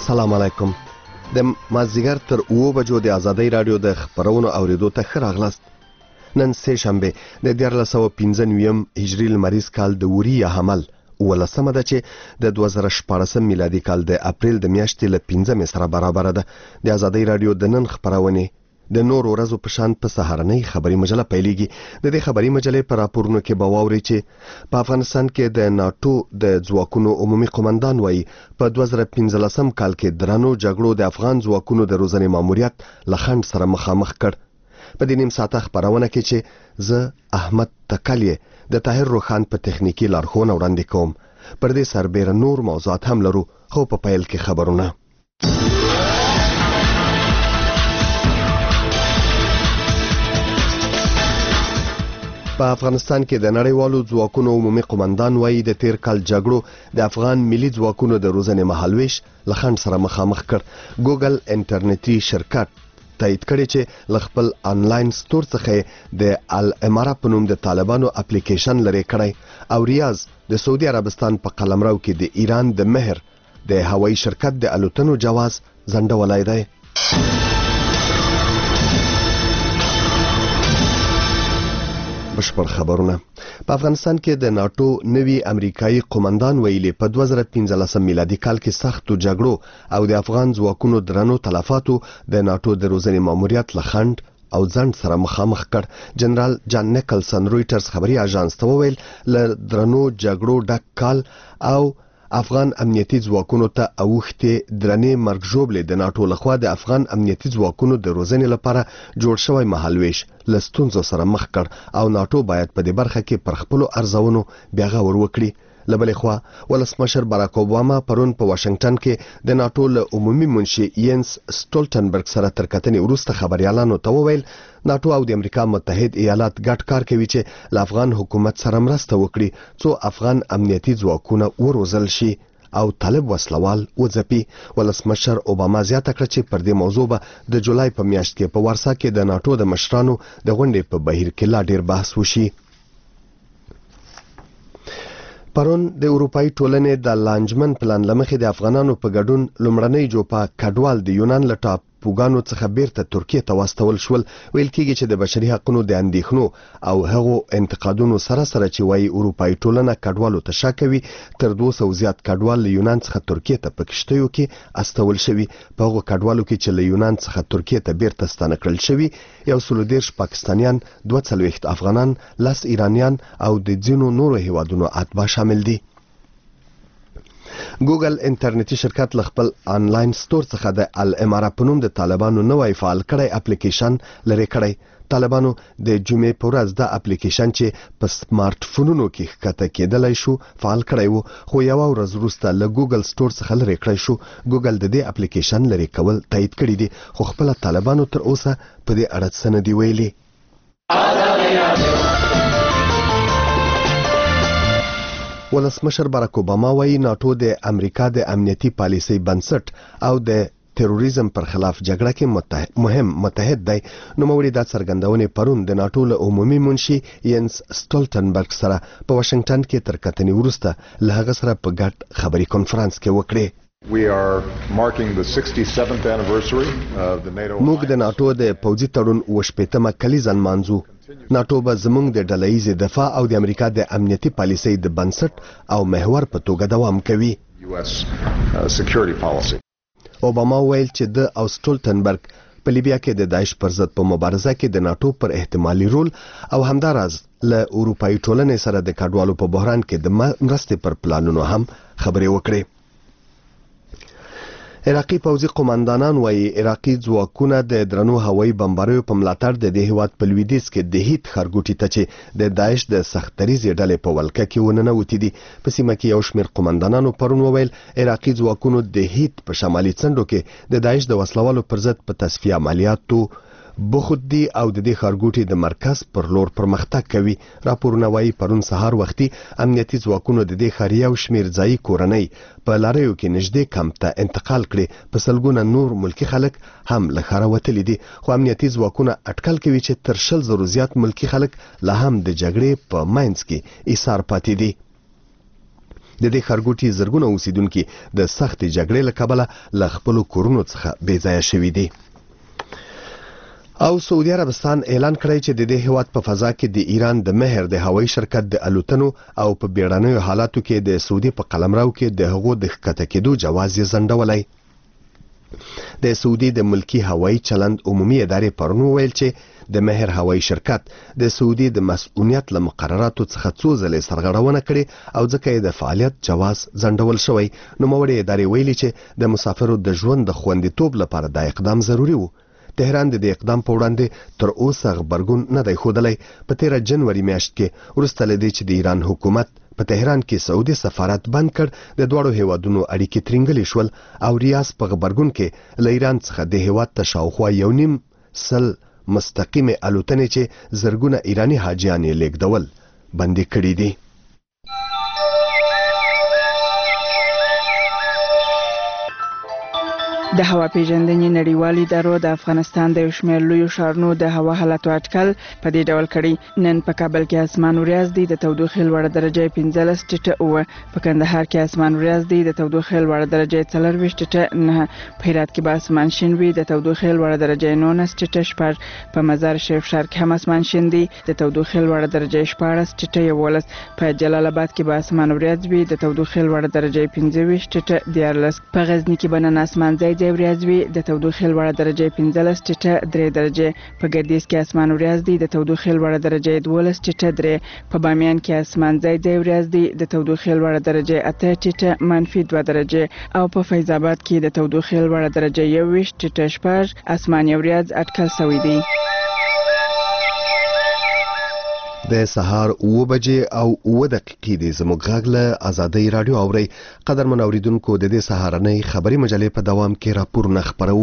السلام علیکم. د مازدیګر تر 9 بجو د آزادۍ رادیو د خبرونو اوریدو ته ښه راغلاست. نن سه شنبه د 1495 هجری لمریز کال د وریه حمل ولسمه ده چې د 2014 میلادي کال د اپریل د میاشتې له 15 سره برابر ده. د آزادۍ رادیو د نن خبرونه د نور ورځو په شان په سهارنۍ خبري مجله پیلېږي. د دې خبري مجلې په راپورونو کې به واوري چې په افغانستان کې د ناتو د ځواکونو عمومي قومندان وایي په 2015 کال کې درنو جګړو د افغان ځواکونو د روزنې ماموریت لخند سره مخامخ کړ. په دې نیم ساعته خبرونه کې چې زه احمد تکلیه د طاهر روخان په تخنیکی لارښوونه وړاندې کوم. پر دې سربېره نور موضوعات هم لرو، خو په پیل کې خبرونه. په افغانستان کې د نړیوالو ځواکونو عمومي قومندان وایي د تیر کال جګړو د افغان ملي ځواکونو د روزنې مهالويش لخند سره مخامخ کړ. ګوګل انټرنیټي شرکت تایید کړی چې خپل آنلاین سٹور څخه د الامارا په نوم د طالبانو اپلیکیشن لري کړی او ریاض د سعودي عربستان په قلمرو کې د ایران د مهر د هوایي شرکت د الوتنو جواز ځنډولای دی. بشپړ خبرونه. په افغانستان کې د ناتو نوی امریکایي قومندان ویلي په 2015 میلادي کال کې سختو جګړو او د افغان ځواکونو درنو تلفاتو د ناتو د روزنې ماموریت لخند او ځند سره مخامخ کړ. جنرال جان نیکلسن رويټرز خبري اژانس ته وویل ل درنو جګړو ډک کال او افغان امنیتي ځواکونو ته اوښتې درنې مرګ ژوبلې د ناتو لخوا د افغان امنیتي ځواکونو د روزنې لپاره جوړ شوی مهالويش له ستونزو سره مخ کړ او ناتو باید په دې برخه کې پر خپلو ارزونو بیا غور وکړي. له بلې خوا ولسمشر باراک اوباما پرون په واشنگټن کې د ناتو له عمومي منشي ینس سټولټنبرګ سره تر کتنې وروسته خبريالانو ته وویل ناتو او د امریکا متحد ایالات ګډ کار کوي چې له افغان حکومت سره مرسته وکړي څو افغان امنیتي ځواکونه وروزل شي او طالب وسلوال وځپي. ولسمشر اوباما زیاته کړه چې پر دې موضوع به د جولای په میاشت کې په ورسا کې د ناتو د مشرانو د غونډې په بهیر کې لا ډیر بحث وشي. پرون د اروپאי ټولنې د لانجمن پلان لمخې د افغانانو په ګډون لومړنۍ جوپا کډوال د یونان له ټاپوګانو څخه بیرته ترکیه ته واستول شول. ویل کېږي چې د بشري حقوقو د اندېښنو او هغو انتقادونو سره چې وایي اروپאי ټولنه کډوالو ته شا کوي تر 200 زیات کډوال له یونان څخه ترکیه ته په کشتیو کې استول شوي. په هغو کډوالو کې چې له یونان څخه ترکیه ته بیرته ستانه کړل شوي 130 پاکستانیان، 42 افغانان، 10 ایرانیان او د ځینو نورو هیوادونو اتباع شامل دي. ګوګل انټرنیټي شرکت خپل آنلاین سٹور څخه د الامارا په نوم د طالبانو نوې فعال کړی اپلیکیشن لري کړی. طالبانو د جمعې په ورځ د اپلیکیشن چې په سمارټ فونونو کې ښکته کېدلای شو فعال کړی وو، خو یو ورځ وروسته له ګوګل سٹور څخه لري کړی شو. ګوګل د دې اپلیکیشن لري کول تایید کړی دی، خو خپل طالبانو تر اوسه په دې اړه څه نه دی ویلي. ولسمشر باراک اوباما وایي ناتو د امریکا د امنیتي پالیسۍ بنسټ او د تروریزم پر خلاف جګړه کې مهم متحد دی. نوموړي دا څرګندونې پرون د ناتو له عمومي منشي ینس سټولټنبرګ سره په واشنگټن کې تر کتنې وروسته له هغه سره په ګډ خبري کانفرنس کې وکړي. موږ د ناتو د پوځي تړون 80مه کلیزه نمانځو. ناتو به زموږ د ډلهییزې دفاع او د امریکا د امنیتي پالیسۍ د بنسټ او محور په توګه دوام کوي. اوباما ویل چې د او سټولټنبرګ په لیبیا کې د داعش پر ضد په مبارزه کې د ناتو پر احتمالي رول او همداراز له اروپאי ټولنې سره د کډوالو په بحران کې د مرستې پر پلانونو هم خبرې وکړي. عراقي پوځي قومندانان وایي عراقي ځواکونه د درنو هوایي بمباریو په ملاتړ د دې هیواد په لویدیځ کې د هیت ښارګوټي ته چې د داعش د سختریزې ډلې په ولکه کې وننوتې دي. په سیمه کې یو شمېر قومندانانو پرون وویل عراقي ځواکونو د هیت په شمالي څنډو کې د داعش د وسلوالو پر ضد په تصفیه عملیاتو بخود دي او د دې ښارګوټي د مرکز پر لور پرمختګ کوي. راپورونه وایي پرون سهار وختي امنیتي ځواکونو د دې ښار یو شمېر ځایي کورنۍ په لاریو کې نږدې کمپ ته انتقال کړي. په سلګونه نور ملکي خلک هم له ښاره وتلي دي، خو امنیتي ځواکونه اټکل کوي چې تر 100,000 زیات ملکي خلک لا هم د جګړې په منځ کې ایثار پاتې دي. د دې ښارګوټي زرګونه اوسیدونکي د سختې جګړې له کبله له خپلو کورونو څخه بې ځایه شوي دي. او سعودي عربستان اعلان کړی چې د دې هیواد په فضا کې د ایران د مهر د هوایي شرکت د الوتنو او په بیړنیو حالاتو کې د سعودي په قلمرو کې د هغو د ښکته کېدو جواز یې ځنډولی. د سعودي د ملکی هوایي چلند عمومي ادارې پرون وویل چې د مهر هوایي شرکت د سعودي د مسؤلیت له مقرراتو څخه څو ځلې سرغړونه کړې او ځکه یې د فعالیت جواز ځنډول شوی. نوموړې ادارې ویلي چې د مسافرو د ژوند د خوندیتوب لپاره دا اقدام ضروري و. تهران د دې اقدام په وړاندې تر اوسه غبرګون نه دی ښودلی. په 13 جنوري میاشت کې وروسته له دې چې د ایران حکومت په تهران کې سعودي سفارت بند کړ، د دواړو هیوادونو اړیکې ترینګلې شول او ریاض په غبرګون کې له ایران څخه د هیواد ته شاوخوا 1.5 مستقیمه الوتنې چې زرګونه ایرانی حاجیان یې لیږدول بندي کړي دي. د هوا پیژندنې نړیوالې ادارو د افغانستان د یو شمېر لویو ښارونو د هوا حالاتو اټکل په دې ډول کړی. نن په کابل کې اسمان وریځ دی، د تودوخې لوړه درجه 15 ټیټه 9. په کندهار کې اسمان وریځ دی، د تودوخې لوړه درجه 40 ټیټه 9. په هرات کې به اسمان شین وي، د تودوخې لوړه درجه 19 ټیټه 6. په مزار شریف ښار کې هم اسمان شین دی، د تودوخې لوړه درجه 14 ټیټه 11. په جلال آباد کې به اسمان وریځ وي، د تودوخې لوړه درجه 15 ټیټه 14. په غزنی کې به نن اسمان ځای وریځ وي، د تودوخې لوړه درجه 15 ټیټه 3 درجه. په ګردیز کې اسمان وریځ دی، د تودوخې لوړه درجه 12 ټیټه 3. په بامیان کې اسمان ځای وریځ دی، د تودوخې لوړه درجه 8 ټیټه -2 درجه. او په فیض آباد کې د تودوخې لوړه درجه 21 ټیټه 6 اسماني وریځ اټکل شوی دی. د سهار 9 بجې او 9 دقیقې د زموږ غږ له آزادۍ رادیو اوري. قدرمن اوریدونکو، د دې سهارنۍ خبري مجلې په دوام کې راپورونه خبرو.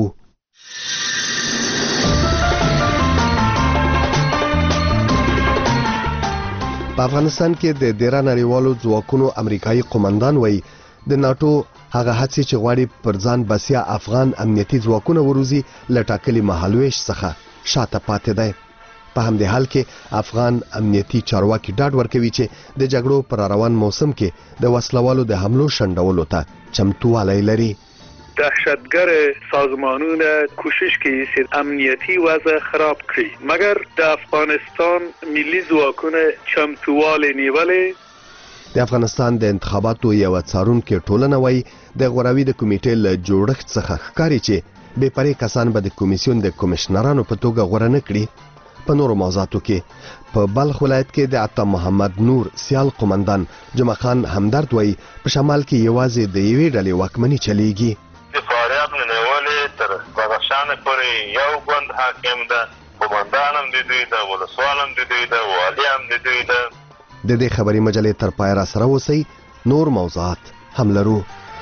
په افغانستان کې د 13 نړیوالو ځواکونو امریکایي قومندان وایي د ناتو هغه هڅې چې غواړي پر ځان بسیا افغان امنیتي ځواکونه وروزي له ټاکلي مهالویش څخه شاته پاتې دی. په همدې حال کې افغان امنیتي چارواکي ډاډ ورکوي چې د جګړو پر روان موسم کې د وسلوالو د حملو شنډولو ته چمتووالی لري. دهشتگر سازمانونه کوشش کوي چې امنیتي وضع خراب کړي، مګر د افغانستان ملي ځواکونه چمتووالی نیولې. د افغانستان د انتخاباتو یو څارونکي ټولنه وایي د غوراوي د کمیټې له جوړښت څخه ښکاري چې بې پرې کسان به د کمیسیون د کمشنرانو په توګه غوره نه کړي. په نورو موضوعاتو کې په بلخ ولایت کې د عطا محمد نور سیال قومندان جمعه خان همدرد وایي په شمال کې یوازې د یوې ډلې واکمني چلیږي. د فاریاب نه نیولې تر بدخشان پورې یو ګوند حاکم ده، قومندان هم د دوی ده، ولسوال هم د دوی ده، والي هم د دوی ده. د دې خبري مجلې تر پای را سره اوسئ، نور موضوعات هم لرو.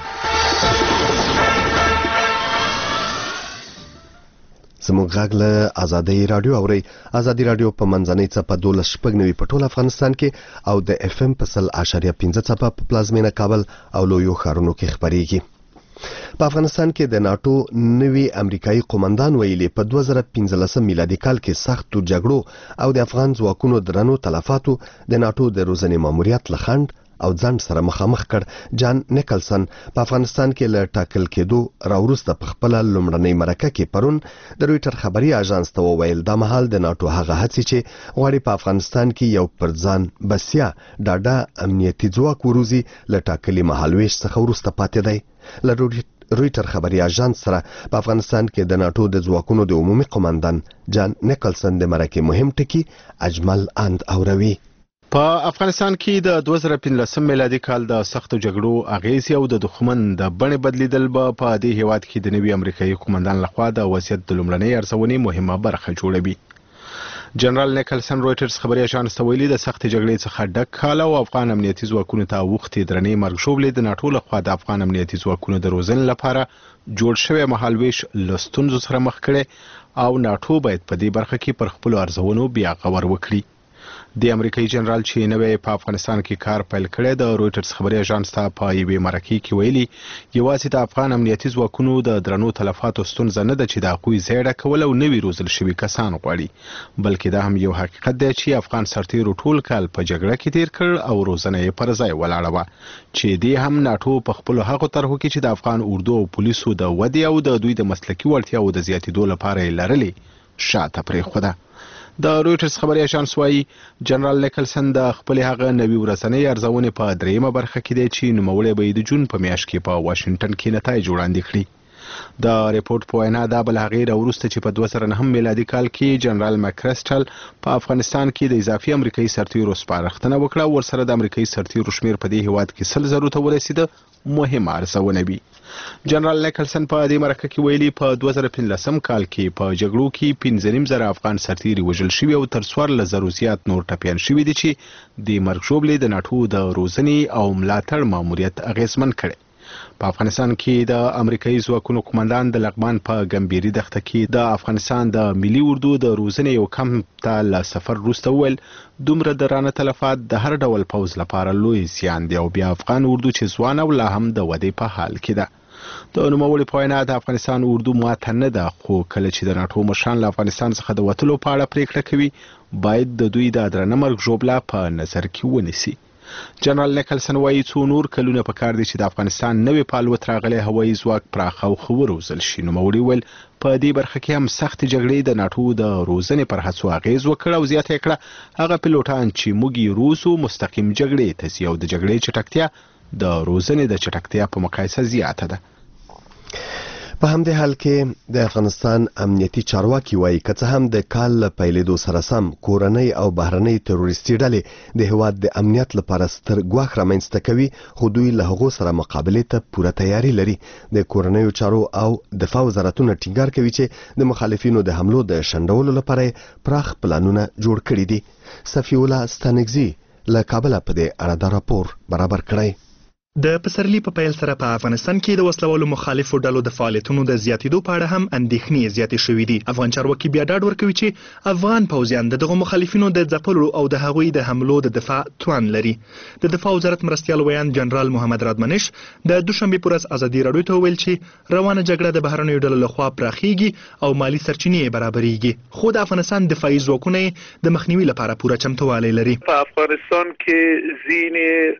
زموږ غږ له آزادۍ رادیو اوري. آزادۍ رادیو په منځنۍ څپه 12.9 په ټول افغانستان کې او د اف ام په 0.5 څپه په پلازمینه کابل او لویو ښارونو کې خبريږي. په افغانستان کې د ناتو نوی امریکایي قومندان ویلي په 2015 میلادي کال کې سختو جګړو او د افغان ځواکونو درنو تلفاتو د ناتو د روزنې ماموریت لخند او ځان سره مخامخ کړ. جان نیکلسن په افغانستان کې له ټاکل کېدو راوروسته په خپل لومړنۍ مرکه کې پرون د رويټر خبري اژانس ته وویل د مهال د ناتو هغه هڅې چې غواړي په افغانستان کې یو پر ځان بسیا ډاډه امنیتي ځواک وروزي له ټاکلي مهالويش څخه وروسته پاتې دی. له رويټر خبري اژانس سره په افغانستان کې د ناتو د ځواکونو د عمومي قومندان جان نیکلسن د مرکه مهم ټکی اجمل اند اوروي. په افغانستان کې د 2015 میلادي کال د سختو جګړو اغیزې او د دښمن د بڼې بدلیدل به په دې هیواد کې د نوي امریکایي قومندان لخوا د وضعیت د لومړنۍ ارزونې مهمه برخه جوړوي. جنرال نیکلسن رويټرز خبري اژانس ته ویلي د سختې جګړې څخه ډک کال او افغان امنیتي ځواکونو ته وختي درنې مرګ ژوبلې د ناتو لخوا د افغان امنیتي ځواکونو د روزنې لپاره جوړ شوی مهالويش له ستونزو سره مخ کړي او ناتو باید په دې برخه کې پر خپل ارزونو بیا غور وکړي. د امریکایي جنرال چې نوې په افغانستان کې کار پیل کړی د رويټرز خبري اژانس ته په یوې مرکې کې ویلي یوازې د افغان امنیتي ځواکونو د درنو تلفاتو ستونزه نه ده چې د هغوی ځای ډکول او نوي روزل شوي کسان غواړي بلکې دا هم یو حقیقت دی چې افغان سرتیرو ټول کال په جګړه کې تیر کړ او روزنه یې پر ځای ولاړه وه چې دې هم ناټو په خپلو هغو طرحو کې چې د افغان اردو او پولیسو د ودې او د دوی د مسلکي وړتیاو د زیاتېدو لپاره یې لرلې شاته پرېښوده د رويټرز خبري اژانس وايي جنرال نیکلسن د خپل هغه نوي ورځنۍ ارزونې په دریمه برخه کې دی چې نوموړی به د جون په میاشت کې په واشنگټن کې نتایج وړاندې کړي د ریپورت په وینا دا بل هغې راوروسته چې په 2009 میلادي کال کې جنرال مکرسټل په افغانستان کې د اضافي امریکایي سرتیرو سپارښتنه وکړه او ورسره د امریکایي سرتیرو شمیر په دې هیواد کې 100,000 ته ورسېده مهمه ارزونه وي جنرال نیکلسن په دې مرکه کې ویلي په 2015 کال کې په جګړو کې 15,000 افغان سرتیري وژل شوي او تر 14,000 زیات نور ټپیان شوي دي چې د مرګ ژوبلې د ناټو د روزنې او ملاتړ ماموریت اغیزمن کړي په افغانستان کې د امریکایي ځواکونو قومندان د لغمان په ګمبيري دښته کې د افغانستان د ملي اردو د روزنې یو کمپ ته له سفر وروسته وویل دومره درانه تلفات د هر ډول پوځ لپاره لوی زیان دی او بیا افغان اردو چې ځوان او لا هم د ودې په حال کې ده د نوموړي په وینا د افغانستان اردو ماته نه ده خو کله چې د ناټو مشران له افغانستان څخه د وتلو په اړه پریکړه کوي باید د دوی د درنه مرګ ژوبله په نظر کې ونیسي جنرال نیکلسن وایي څو نور کلونه پکار دي چې د افغانستان نوې پالوت راغلی هوایي ځواک پراخ او ښه وروزل شي نوموړي ویل په دې برخه کې هم سختې جګړې د ناټو د روزنې پر هڅو اغیز وکړ او زیاته یې کړه هغه پیلوټان چې موږ یې روزو مستقیم جګړې ته ځي او د جګړې چټکتیا د روزنې د چټکتیا په مقایسه زیاته ده په همدې حال کې د افغانستان امنیتي چارواکي وایي که څه هم د کال له پیلېدو سره سم کورنۍ او بهرنۍ تروریستي ډلې د هیواد د امنیت لپاره ستر ګواښ رامنځته کوي خو دوی له هغو سره مقابلې ته پوره تیاری لري د کورنیو چارو او دفاع وزارتونه ټینګار کوي چې د مخالفینو د حملو د شنډولو لپاره پراخ پلانونه جوړ کړي دي صفی الله ستانګزي له کابل په دې اړه دا راپور برابر کړی د پسرلي په پیل سره په افغانستان کې د وسلوالو مخالفو ډلو د فعالیتونو د زیاتېدو په اړه هم اندېښنې زیاتې شوې دي افغان چارواکي بیا ډاډ ورکوي چې افغان پوځیان دغه مخالفینو د ځپلو او د هغوی د حملو د دفاع توان لري د دفاع وزارت مرستیال ویان جنرال محمد رادمنش د دوشنبه پر ورځ ازادي راډیو ته ویل چې روانه جګړه د بهرنیو ډلو لخوا پراخیږي او مالی سرچینې برابرېږي خو د افغانستان دفاعي ځواکونه د مخنیوي لپاره پوره چمتووالی لري په افغانستان کې ځینې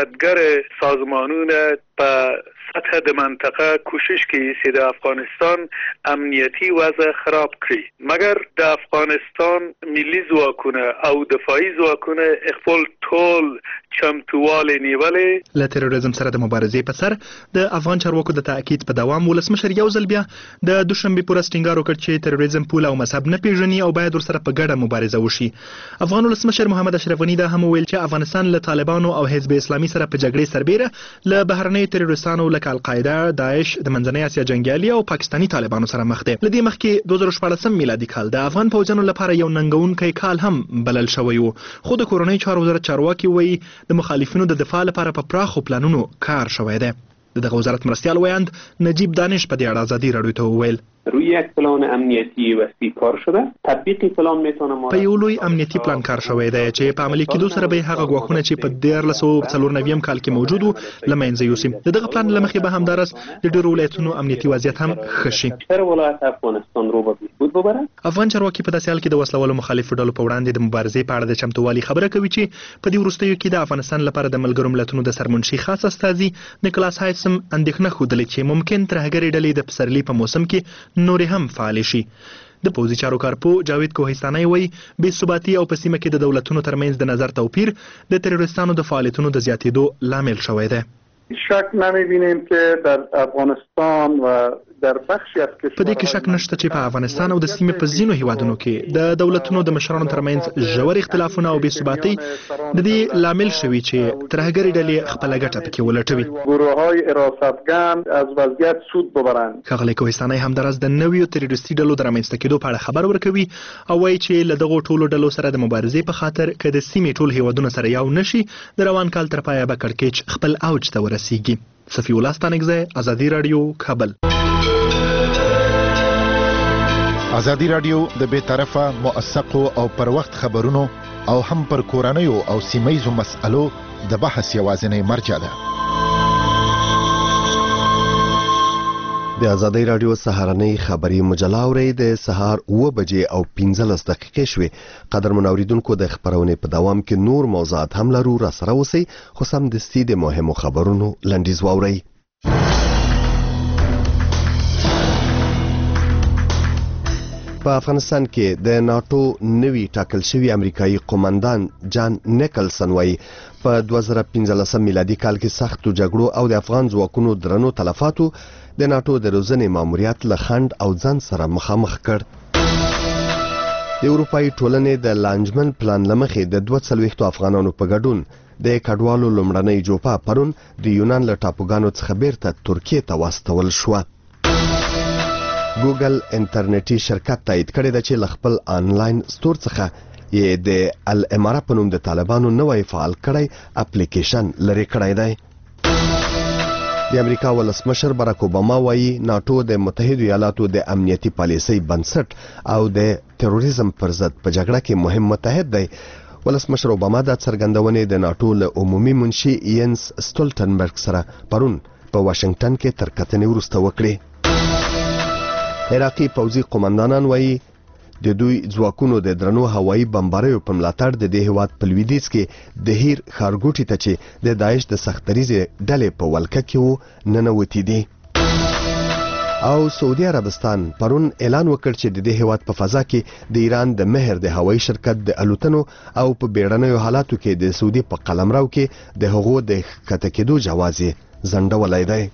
دهشتګر سازمانونه په سطح د منطقه کوشش کوي چې د افغانستان امنیتی وضع خراب کړي مګر د افغانستان ملي ځواکونه او دفاعي ځواکونه خپل ټول چمتووالی نیولې له تروریزم سره د مبارزې په سر د افغان چارواکو د تاکید په دوام ولسمشر یو ځل بیا د دوشنبه پر ورځ ټینګار وکړ چې تروریزم پول او مذهب نه پیژني او باید ورسره په ګډه مبارزه وشي افغان ولسمشر محمد اشرف غنی دا هم ویل چې افغانستان له طالبانو او حزب اسلامي سره په جګړې سربېره له بهرنۍ تروریستانو لکه القاعده داعش د منځنۍ اسیا جنگیالي او پاکستاني طالبانو سره مخ دي لدې مخکې 2014 میلادي کال د افغان پوځانو لپاره یو ننګونکی کال هم بلل شوی و خو د کورنۍ چارو وزارت چارواکي وایي د مخالفینو د دفاع لپاره په پراخو پلانونو کار شوی دی دغه وزارت مرستیال ویاند نجیب دانش په دې اړه ازادي راډیو ته وویل روی یک پلان امنیتی وسیع کار شده تطبیق پلان میتونه په یو لوی امنیتي پلان کار شوی دی چې په عملي کېدو سره به هغه غواخونه چې په 1494 کال کې موجود وو لمنځه یوسي دغه پلان لمخې به همدارس د ډیرو ولایتونو امنیتي وضعیت هم ښه شي هر ولایت افغانستان رو به بهبود ببره افغان چارواکي په داسې حال کې د وسلوالو مخالفو ډلو په وړاندې د مبارزې په اړه د چمتووالي خبره کوي چې په دې وروستیو کې د افغانستان لپاره د ملګرو ملتونو د سرمنشي خاص استازي نیکلاس هایسم اندېښنه ښودلې چې ممکن ترهګرې ډلې د پسرلي په موسم کې نورې هم فعال شي د پوځي چارو کارپو جاوید کوهستاني وایي بې ثباتي او په سیمه کې د دولتونو ترمنځ د نظر توپیر د تروریستانو د فعالیتونو د زیاتېدو لامل شوی دی شک نمی‌بینیم که در افغانستان و در بخشی از په دې کې شک نشته چې په افغانستان او د سیمې په ځینو هیوادونو کې د دولتونو د مشرانو ترمنځ ژور اختلافونه او بې ثباتي د دې لامل شوي چې ترهګرې ډلې خپله ګټه پکې ولټوي گروه‌های حراستګر از وضعیت سود ببرند ښاغلی کوهستاني همداراز د نویو تروریستي ډلو د رامنځته کېدو په اړه خبر ورکوي او وایي چې له دغو ټولو ډلو سره د مبارزې په خاطر که د سیمې ټول هیوادونه سره یو نشي د روان کال تر پایه به کړکېچ خپل اوج ته ورسیږي صفی الله ستانکزی ازادي راډیو کابل ازادي راډیو د بې طرفه موثقو او پر وخت خبرونو او هم پر کورنیو او سیمایزو مسألو د بحث یوازینی مرجع ده. د آزادۍ رادیو سهارنۍ خبری مجله اوري د سهار 9 بجې او 15 دقیقې شوي. قدرمن اوریدونکو د خبرونې په دوام کې نور موضوعات هم لرو، را سره اوسئ، خو سمدستي د مهمو خبرونو لنډیز واورئ. په افغانستان کې د ناتو نوی ټاکل شوی امریکایي قومندان جان نیکلسن وایي په 2015 میلادي کال کې سختو جګړو او د افغان ځواکونو درنو تلفاتو د ناتو د روزنې ماموریت له خنډ او ځان سره مخامخ کړ. د اروپایي ټولنې د لانجمن پلان لمخې د 240 افغانانو په ګډون د کډوالو لومړنۍ جوپه پرون د یونان له ټاپوګانو څخه بیرته ترکیه ته واستول شوه. ګوګل انټرنیټي شرکت تایید کړی دی چې له خپل آنلاین ستور څخه یې د الاماره په نوم د طالبانو نوی فعال کړی اپلیکیشن لري کړی دی. د امریکا ولسمشر باراک اوباما وایي ناتو د متحده ایالاتو د امنیتي پالیسۍ بنسټ او د تروریزم پر ضد په جګړه کې مهم متحد دی. ولسمشر اوباما د څرګندونې د ناتو له عمومي منشي ینس سټولټنبرګ سره پرون په واشنگټن کې تر کتنې وروسته وکړي. عراقي پوځي قومندانان وایي د دوی ځواکونو د درنو هوایي بمباریو په ملاتړ د دې هیواد په لویدیځ کې د هیر ښارګوټي ته چې د داعش د سختریزې ډلې په ولکه کې وو ننوتي دي. او سعودي عربستان پرون اعلان وکړ چې د دې هیواد په فضا کې د ایران د مهر د هوایي شرکت د الوتنو او په بیړنیو حالاتو کې د سعودي په قلمرو کې د هغو د ښکته کېدو جواز ځنډولی دی.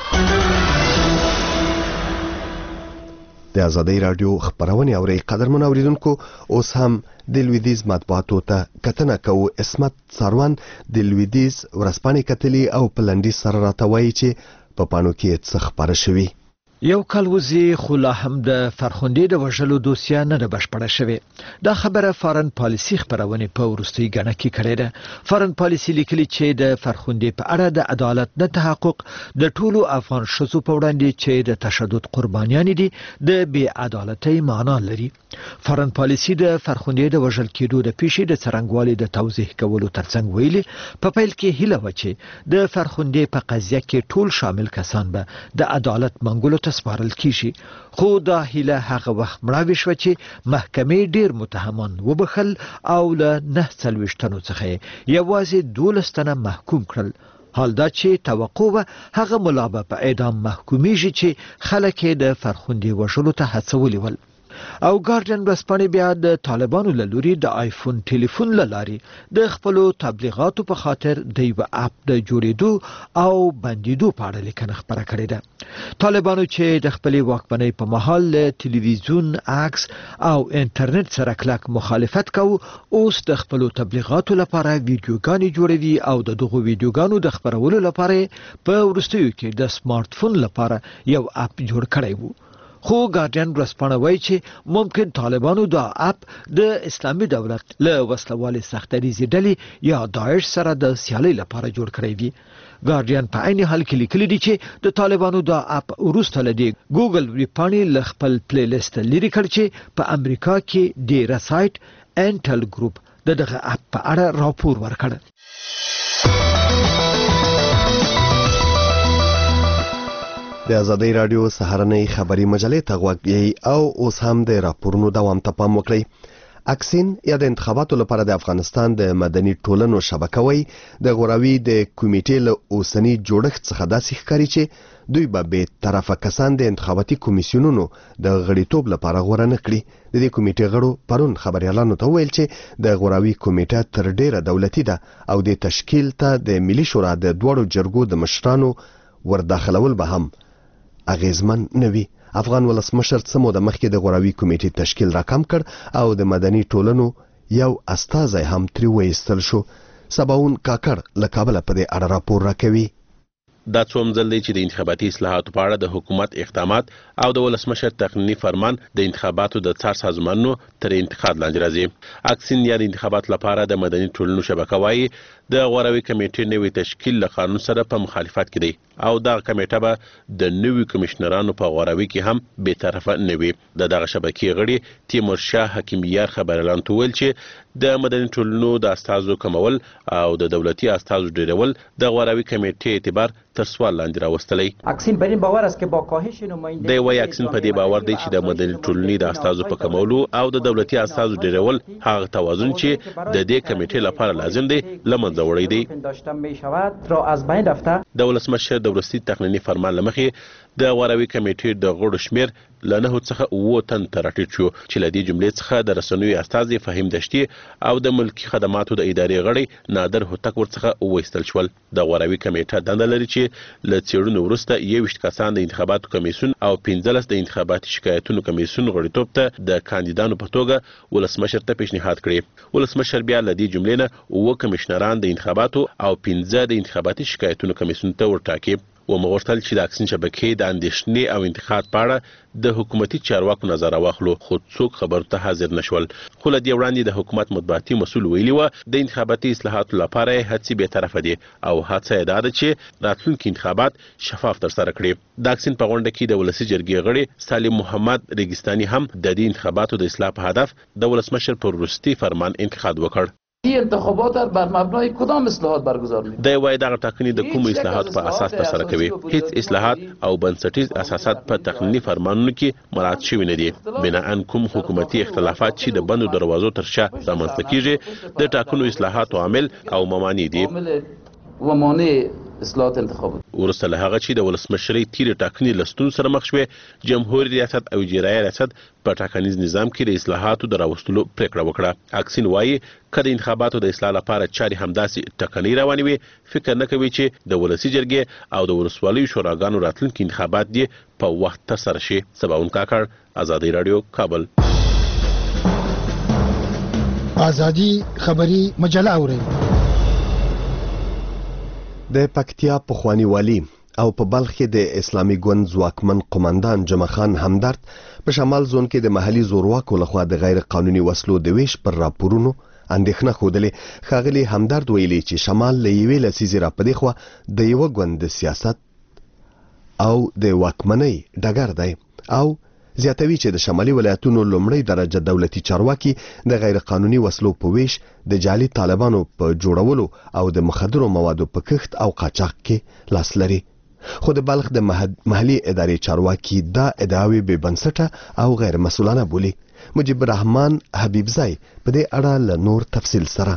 د آزادۍ رادیو خبرونه اوري. قدرمن اوریدونکو اوس هم د لویدیز مطبوعاتو ته کتنه کوو. اسمت ساروان د لویدیز ورځپاڼې کتلې او په لنډیز سره راته وایي چې په پاڼو کې څه خبره شوي. یو کال وزي خو لا هم د فرخندې د وژلو دوسیه نه بشپړه شوې. دا خبره فارن پالیسي خبرونه په وروستي غاڼه کې کړې ده. فارن پالیسي لیکلي چې د فرخندې په اړه د عدالت نه تحقق د ټولو افغان شذو په وړاندې چې د تشدد قربانیان دي د بې عدالتۍ معنا لري. فارن پالیسي د فرخندې د وژل کېدو د پیښې د څرنګوالي د توضیح کولو ترڅنګ ویلي په پیل کې هیله و چې د فرخندې په قضیه کې ټول شامل کسان به د عدالت منګولو سپارل کیږي، خو دا هیله هغه وخت مړاوي شو چې محکمې ډیر متهمان وبخل او له 9 تنو څخه یوازې 12 تنه محکوم کړل. حال دا چې توقع و هغه ملا به په اعدام محکومیږي چې خلک د فرخندې وژلو ته هڅولي ول. او ګارډین ورځپاڼې بیا د طالبانو له لوري د آیفون ټلیفون له لارې د خپلو تبلیغاتو په خاطر د یو اپ د جوړېدو او بندیدو په اړه لیکنه خپره کړې ده. طالبانو چې د خپلې واکمنۍ په مهال له تلویزیون، عکس او انټرنیټ سره کلک مخالفت کوي، اوس د خپلو تبلیغاتو لپاره ویډیوګانې جوړوي او د دغو ویډیوګانو د خپرولو لپاره په وروستیو کې د سمارټ فون لپاره یو اپ جوړ کړی وو. خو ګارډین ورځپاڼه وایي چې ممکن طالبانو دا اپ د اسلامي دولت له وسلوالې سختریزې ډلې یا داعش سره د سیالۍ لپاره جوړ کړی وي. ګارډین په عین حال کې لیکلي دي چې د طالبانو دا اپ وروسته لدی ګوګل ویپاڼې له خپل پلی لیست لري کړ چې په امریکا کې ډیره سایت انټل ګروپ دغه اپ په اړه راپور ورکړ. د آزادۍ رادیو سهارنۍ خبری مجلې ته غوږ یې او اوس هم د راپورونو دوام ته پام وکړئ. اکسین یا د انتخاباتو لپاره د افغانستان د مدني ټولنو شبکه وای د غوراوي د کمیټې له اوسنی جوړښت څخه داسې ښکاري چې دوی به به طرفه کسان د انتخاباتي کمیسیونونو د غړیتوب لپاره غوړه نه کړي. د دې کمیټې غړو پرون خبريالانو ته ویل چې د غوراوي کمیټه تر ډیره دولتي ده او د تشکیل ته د ملي شورا د دوړو جرګو د مشرانو ورداخلول به هم اغیزمن نوي. افغان ولسمشر څه موده مخکې د غوراوي کمیټې تشکیل راکم کړ او د مدني ټولنو یو استازی هم تری وایستل شو. سباون کاکړ له کابل په دې اړه راپور راکوي. دا څوم ځل دی چې د انتخاباتي اصلاحاتو په اړه د حکومت اقدامات او د ولسمشر تقنینی فرمان د انتخاباتو د څار سازمانونو تر انتقاد لاندې راځي. اکسین یا د انتخاباتو لپاره د مدني ټولنو شبکه وایي د غوراوي کمیټې نوې تشکیل له قانون سره په مخالفت کې دی او دا کمیټه به د نوي کمشنرانو په غوراوي کې هم به طرفه نه وي. دغه شبکې غړي تیمور شاه حکیمیار خبرلاند ویل چې د مدني ټولنو د استازو کمول او د دولتي استازو ډیرول د غوراوي کمیټې اعتبار تر سوال لاندې راوستلی. اکسین بر این باور است که با کاهش نمایندگی دی وايي اکسین په دې باور دی چې د مدني ټولنې د استازو په کمولو او د دولتي استازو ډیرول هغه توازن چې د دې کمیټې لپاره لازم دی لمنځه وړی دی. د ولسمشر د وروستي تقنیني فرمان له مخې د غوراوي کمیټې د غړو شمیر له 9 څخه 7 تن ته راټیټ شو چې له دې جملې څخه د رسنیو استازي فهیم دشتي او د ملکي خدماتو د ادارې غړي نادر هوتک ورڅخه وایستل شول. د غوراوي کمیټه دنده لري چې له څېړنو وروسته 21 کسان د انتخاباتو کمیسیون او 15 د انتخاباتي شکایتونو کمیسیون غړیتوب ته د کاندیدانو په توګه ولسمشر ته پیشنهاد کړی. ولسمشر بیا له دې جملې نه 9 کمشنران د انتخاباتو او 15 د انتخاباتي شکایتونو کمیسیون ته ورټاکي. ومغوښتل چې د اکسین شبکې د اندېښنې او انتقاد په اړه د حکومتي چارواکو نظر واخلو، خو څوک خبرو ته حاضر نشول. خو له دې وړاندې د حکومت مطبوعاتي مسؤل ویلي وه د انتخاباتي اصلاحاتو لپاره هڅې بېطرفه دي او هڅه یې دا ده چې راتلونکي انتخابات شفاف ترسره کړي. د اکسین په غونډه کې د ولسي جرګې غړي سالم محمد ریګستاني هم د دې انتخاباتو د اصلاح په هدف د ولسمشر پر وروستي فرمان انتقاد وکړ. این انتخابات بر مبنای کدام اصلاحات برگزار می‌کنند؟ د وای دغه ټاکنې د کوم اصلاحاتو په اساس ترسره کوي. هیڅ اصلاحات او بنسټیز اساسات په تقنیني فرمانونو کې مراعات شوي نه دي. بناءً کوم حکومتي اختلافات چې د بندو دروازو تر شا رامنځته کیږي د ټاکنو اصلاحاتو عامل او ممانع دي. و مانع اصلاحات انتخابات. ورسته له هغه چې د ولسمشرۍ تیرې ټاکنې له ستونزو سره مخ شوې، جمهوري ریاست او اجرایي ریاست په ټاکنیز نظام کې د اصلاحاتو د راوستلو پریکړه وکړه. اکسین وایي که د انتخاباتو د اصلاح لپاره چارې همداسې ټکنۍ روانې وي، فکر نه کوي چې د ولسي جرګې او د ولسوالیو شوراګانو راتلونکي انتخابات دې په وخت ترسره شي. سباون کاکړ، ازادي راډیو، کابل. ازادي خبري مجله اوري. د پکتیا پخوانی والی او په بلخ کې د اسلامي ګوند ځواکمن قومندان جمع خان همدرد په شمال زون کې د محلي زورواکو لخوا د غیر قانوني وسلو د ویش پر راپورونو اندېښنه ښودلې. ښاغلي همدرد ویلي چې شمال له یوې لسیزې راپدې خوا د یوه ګوند د سیاست او د واکمنۍ ډګر دی او زیاتوي چې د شمالي ولایتونو لومړی درجه دولتي چارواکي د غیر قانوني وسلو په ویش، د جعلي طالبانو په جوړولو او د مخدرو موادو په کښت او قاچاق کې لاس لري. خو د بلخ د محلي ادارې چارواکي دا ادعاوې بې بنسټه او غیر مسؤلانه بولي. مجيب الرحمن حبیبزی په دې اړه له نور تفصیل سره.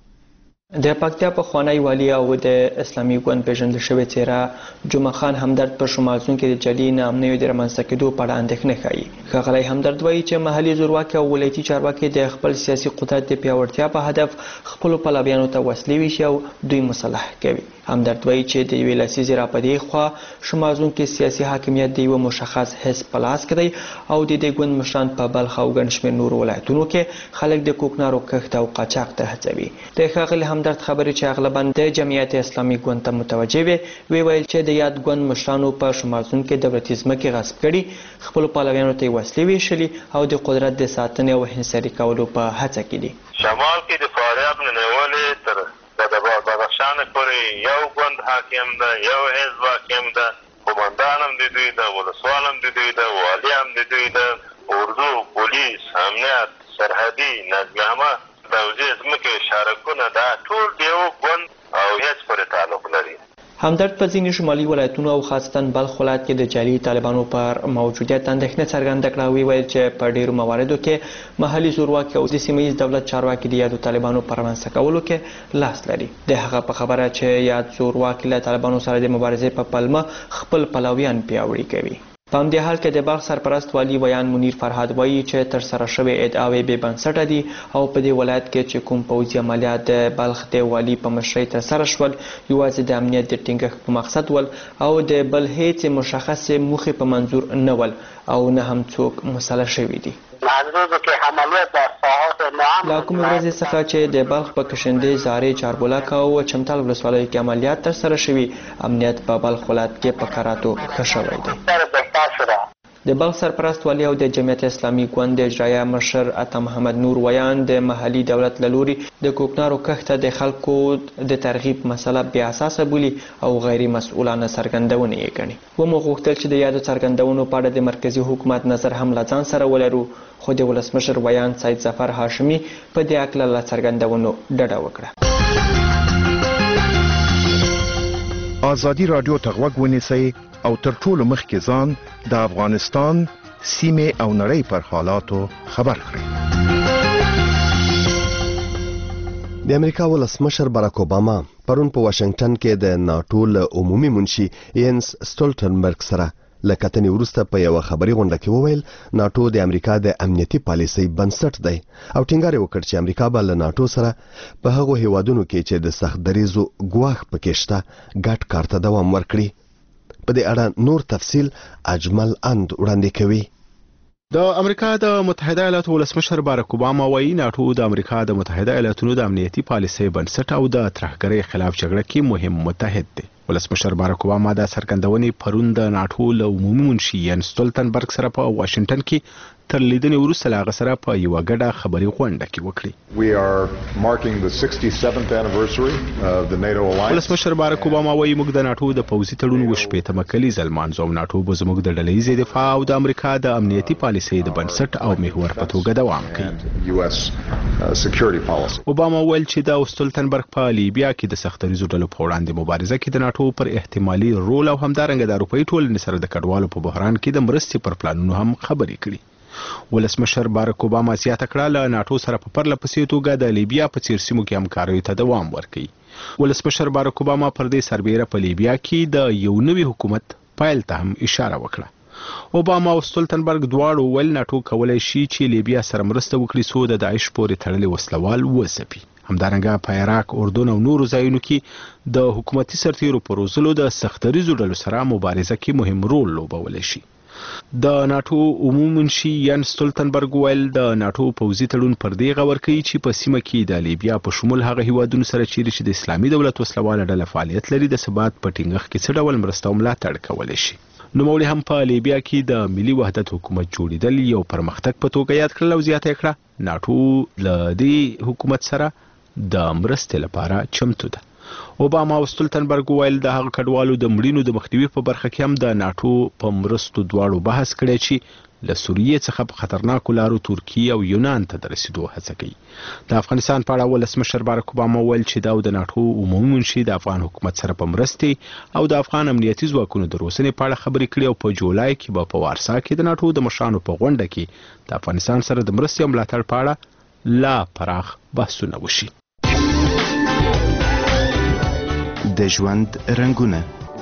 د پکتیا پخوانی والی او د اسلامي ګوند پیژندل شوی څیره جمعه خان همدرد په شمال زون کې د جعلي نامنیو د رامنځته کېدو په اړه اندېښنه ښیي. ښاغلی همدرد وایي چې محلي زورواکي او ولایتي چارواکي د خپل سیاسي قدرت د پیاوړتیا په هدف خپلو پلویانو ته وسلې ویشي او دوی مسلح کوي. همدرد وایي چې د یوې لسیزې راپدې خوا شمال زون کې سیاسي حاکمیت د یوه مشخص حزب په لاس کې دی او د دې ګوند مشران په بلخ او ګڼ شمېر نورو ولایتونو کې خلک د کوکنارو کښت او قاچاق ته هڅوي. د ښاغلي همدرد خبرې چې اغلبا د جمعیت اسلامي ګوند ته متوجه وي ویل چې د یاد ګوند مشرانو په شمال زون کې دولتي ځمکې غصب کړي، خپلو پلویانو ته یې وسلې ویشلي او د قدرت د ساتنې او انحصاري کولو په هڅه کې دي. شمال کې د فاریاب نه نیولې تر بدخشان پورې یو ګوند حاکم ده، یو حزب حاکم ده، قومندان هم د دوی ده، ولسوال هم د دوی ده، والي هم د دوی ده، اردو، پولیس، امنیت، سرحدي، نظامه، توزیع ځمکې، شارکونه، دا ټول د یو ګوند او هیڅ پورې تعلق لري. همدرد په ځینې شمالي ولایتونو او خاصتا بلخ ولایت کې د جعلي طالبانو پر موجودیت اندېښنه څرګنده کړه. ویل چې په ډیرو مواردو کې محلي زورواکي او د سیمه ییز دولت چارواکي د یادو طالبانو پر رامنځته کولو کې لاس لري. د هغه په خبره چې یاد زورواکي له طالبانو سره د مبارزې په پلمه خپل پلویان پیاوړي کوي. په همدې حال کې د بلخ سرپرست والي ویان منیر فرهاد وایي چې ترسره شوې ادعاوې بې بنسټه دي او په دې ولایت کې چې کوم پوځي عملیات د بلخ د والي په مشرۍ ترسره شول یوازې د امنیت د ټینګښت په مقصد ول او د بل هیڅ مشخصې موخې په منظور نه ول او نه هم څوک مسله شوي دي. لا کومې ورځې څخه چې د بلخ په کشندې، زارې، چاربلاک او چمتال ولسوالیو کې عملیات ترسره شوي، امنیت په بلخ ولایت کې په کراتو ښه شوی دی. د بلخ سرپرست والي او د جمعیت اسلامي ګوند د اجرایه مشر عطا محمد نور ویان د محلي دولت له لوري د کوکنارو کښت د خلکو د ترغیب مسله بې اساسه بولي او غیر مسؤلانه څرګندونه یې ګڼي. ومو غوښتل چې د یادو څرګندونو په اړه د مرکزي حکومت نظر هم له ځان سره ولرو، خو د ولسمشر ویان سید ظفر هاشمي په دې هکله له څرګندونو ډډه وکړه. آزادي رادیو ته غوږ ونیسئ او تر ټولو مخکې ځان د افغانستان سیمې او نړۍ پر حالاتو خبر کړئ. د امریکا ولسمشر باراک اوباما پرون په واشنگټن کې د ناتو له عمومي منشي ینس سټولټنبرګ سره له کتنې وروسته په یوه خبري غونډه کې وویل ناتو د امریکا د امنیتي پالیسۍ بنسټ دی او ټینګار وکړ چې امریکا به له ناتو سره په هغو هیوادونو کې چې د سخت دریزو ګواښ پکې شته ګډ کار ته دوام ورکړي. په دې اړه نور تفصیل اجمل اند وړاندې کوي. د امریکا د متحده ایالاتو ولسمشر باراک اوباما وایي ناتو د امریکا د متحده ایالاتونو د امنیتي پالیسۍ بنسټ او د ترهګرۍ خلاف جګړه کې مهم متحد دی. ولسمشر باراک اوباما د څرګندونې پرون د ناتو له عمومي منشي ینس سټولټنبرګ سره په واشنگټن کې تر لیدنې وروسته له هغه سره په یوه ګډه خبري غونډه کې وکړي. ولسمشر باراک اوباما وایي موږ د ناتو د پوځي تړون 80 کلیزه لمانځو او ناتو به زموږ د ډلهییزې دفاع او د امریکا د امنیتي پالیسۍ د بنسټ او محور په توګه دوام کوي. اوباما وویل چې د سټولټنبرګ په لیبیا کې د سختریزو ډلو په وړاندې مبارزه کې د ناتو پر احتمالي رول او همدارنګه د اروپایي ټولنې سره د کډوالو په بحران کې د مرستې پر پلانونو هم خبرې کړي. ولسمشر باراک اوباما زیاته کړه له ناتو سره په پرله پسې توګه د لیبیا په څیر سیمو کې همکاریو ته دوام ورکوي. ولسمشر باراک اوباما پر دې سربیره په لیبیا کې د یو نوي حکومت پیل ته هم اشاره وکړه. اوباما او سټولټنبرګ دواړو ویل ناتو کولی شي چې لیبیا سره مرسته وکړي څو د داعش پورې تړلي وسلوال وځپي. همدارنګه په عراق، اردن او نورو ځایونو کې د حکومتي سرتیرو په روزلو د سختریزو ډلو سره مبارزه کې مهم رول لوبولی شي. د ناتو عمومي منشي ینس سټولټنبرګ ویل د ناتو پوځي تړون پر دې غور کوي چې په سیمه کې د لیبیا په شمول هغه هیوادونو سره چې د اسلامي دولت وسلواله ډله فعالیت لري د ثبات په ټینګښت کې څه ډول مرسته او ملاتړ کولی شي. نوموړي هم په لیبیا کې د ملي وحدت حکومت جوړېدل یو پرمختګ په توګه یاد کړل او زیاته کړه ناتو له دې حکومت سره د مرستې لپاره چمتو ده. اوباما او سټولټنبرګ ویل د هغه کډوالو د مړینو د مخنیوي په برخه کې هم د ناتو په مرستو دواړو بحث کړی چې له سوریې څخه په خطرناکو لارو ترکیې او یونان ته د رسیدو هڅه کوي. د افغانستان په اړه ولسمشر باراک اوباما ویل چې دا د ناتو عمومي منشي د افغان حکومت سره په مرستې او د افغان امنیتي ځواکونو د روزنې په اړه خبرې کړي او په جولای کې به په وارسا کې د ناتو د مشرانو په غونډه کې د افغانستان سره د مرستې او ملاتړ په اړه لا پراخ بحثونه وشي. د ژوند رنګونه.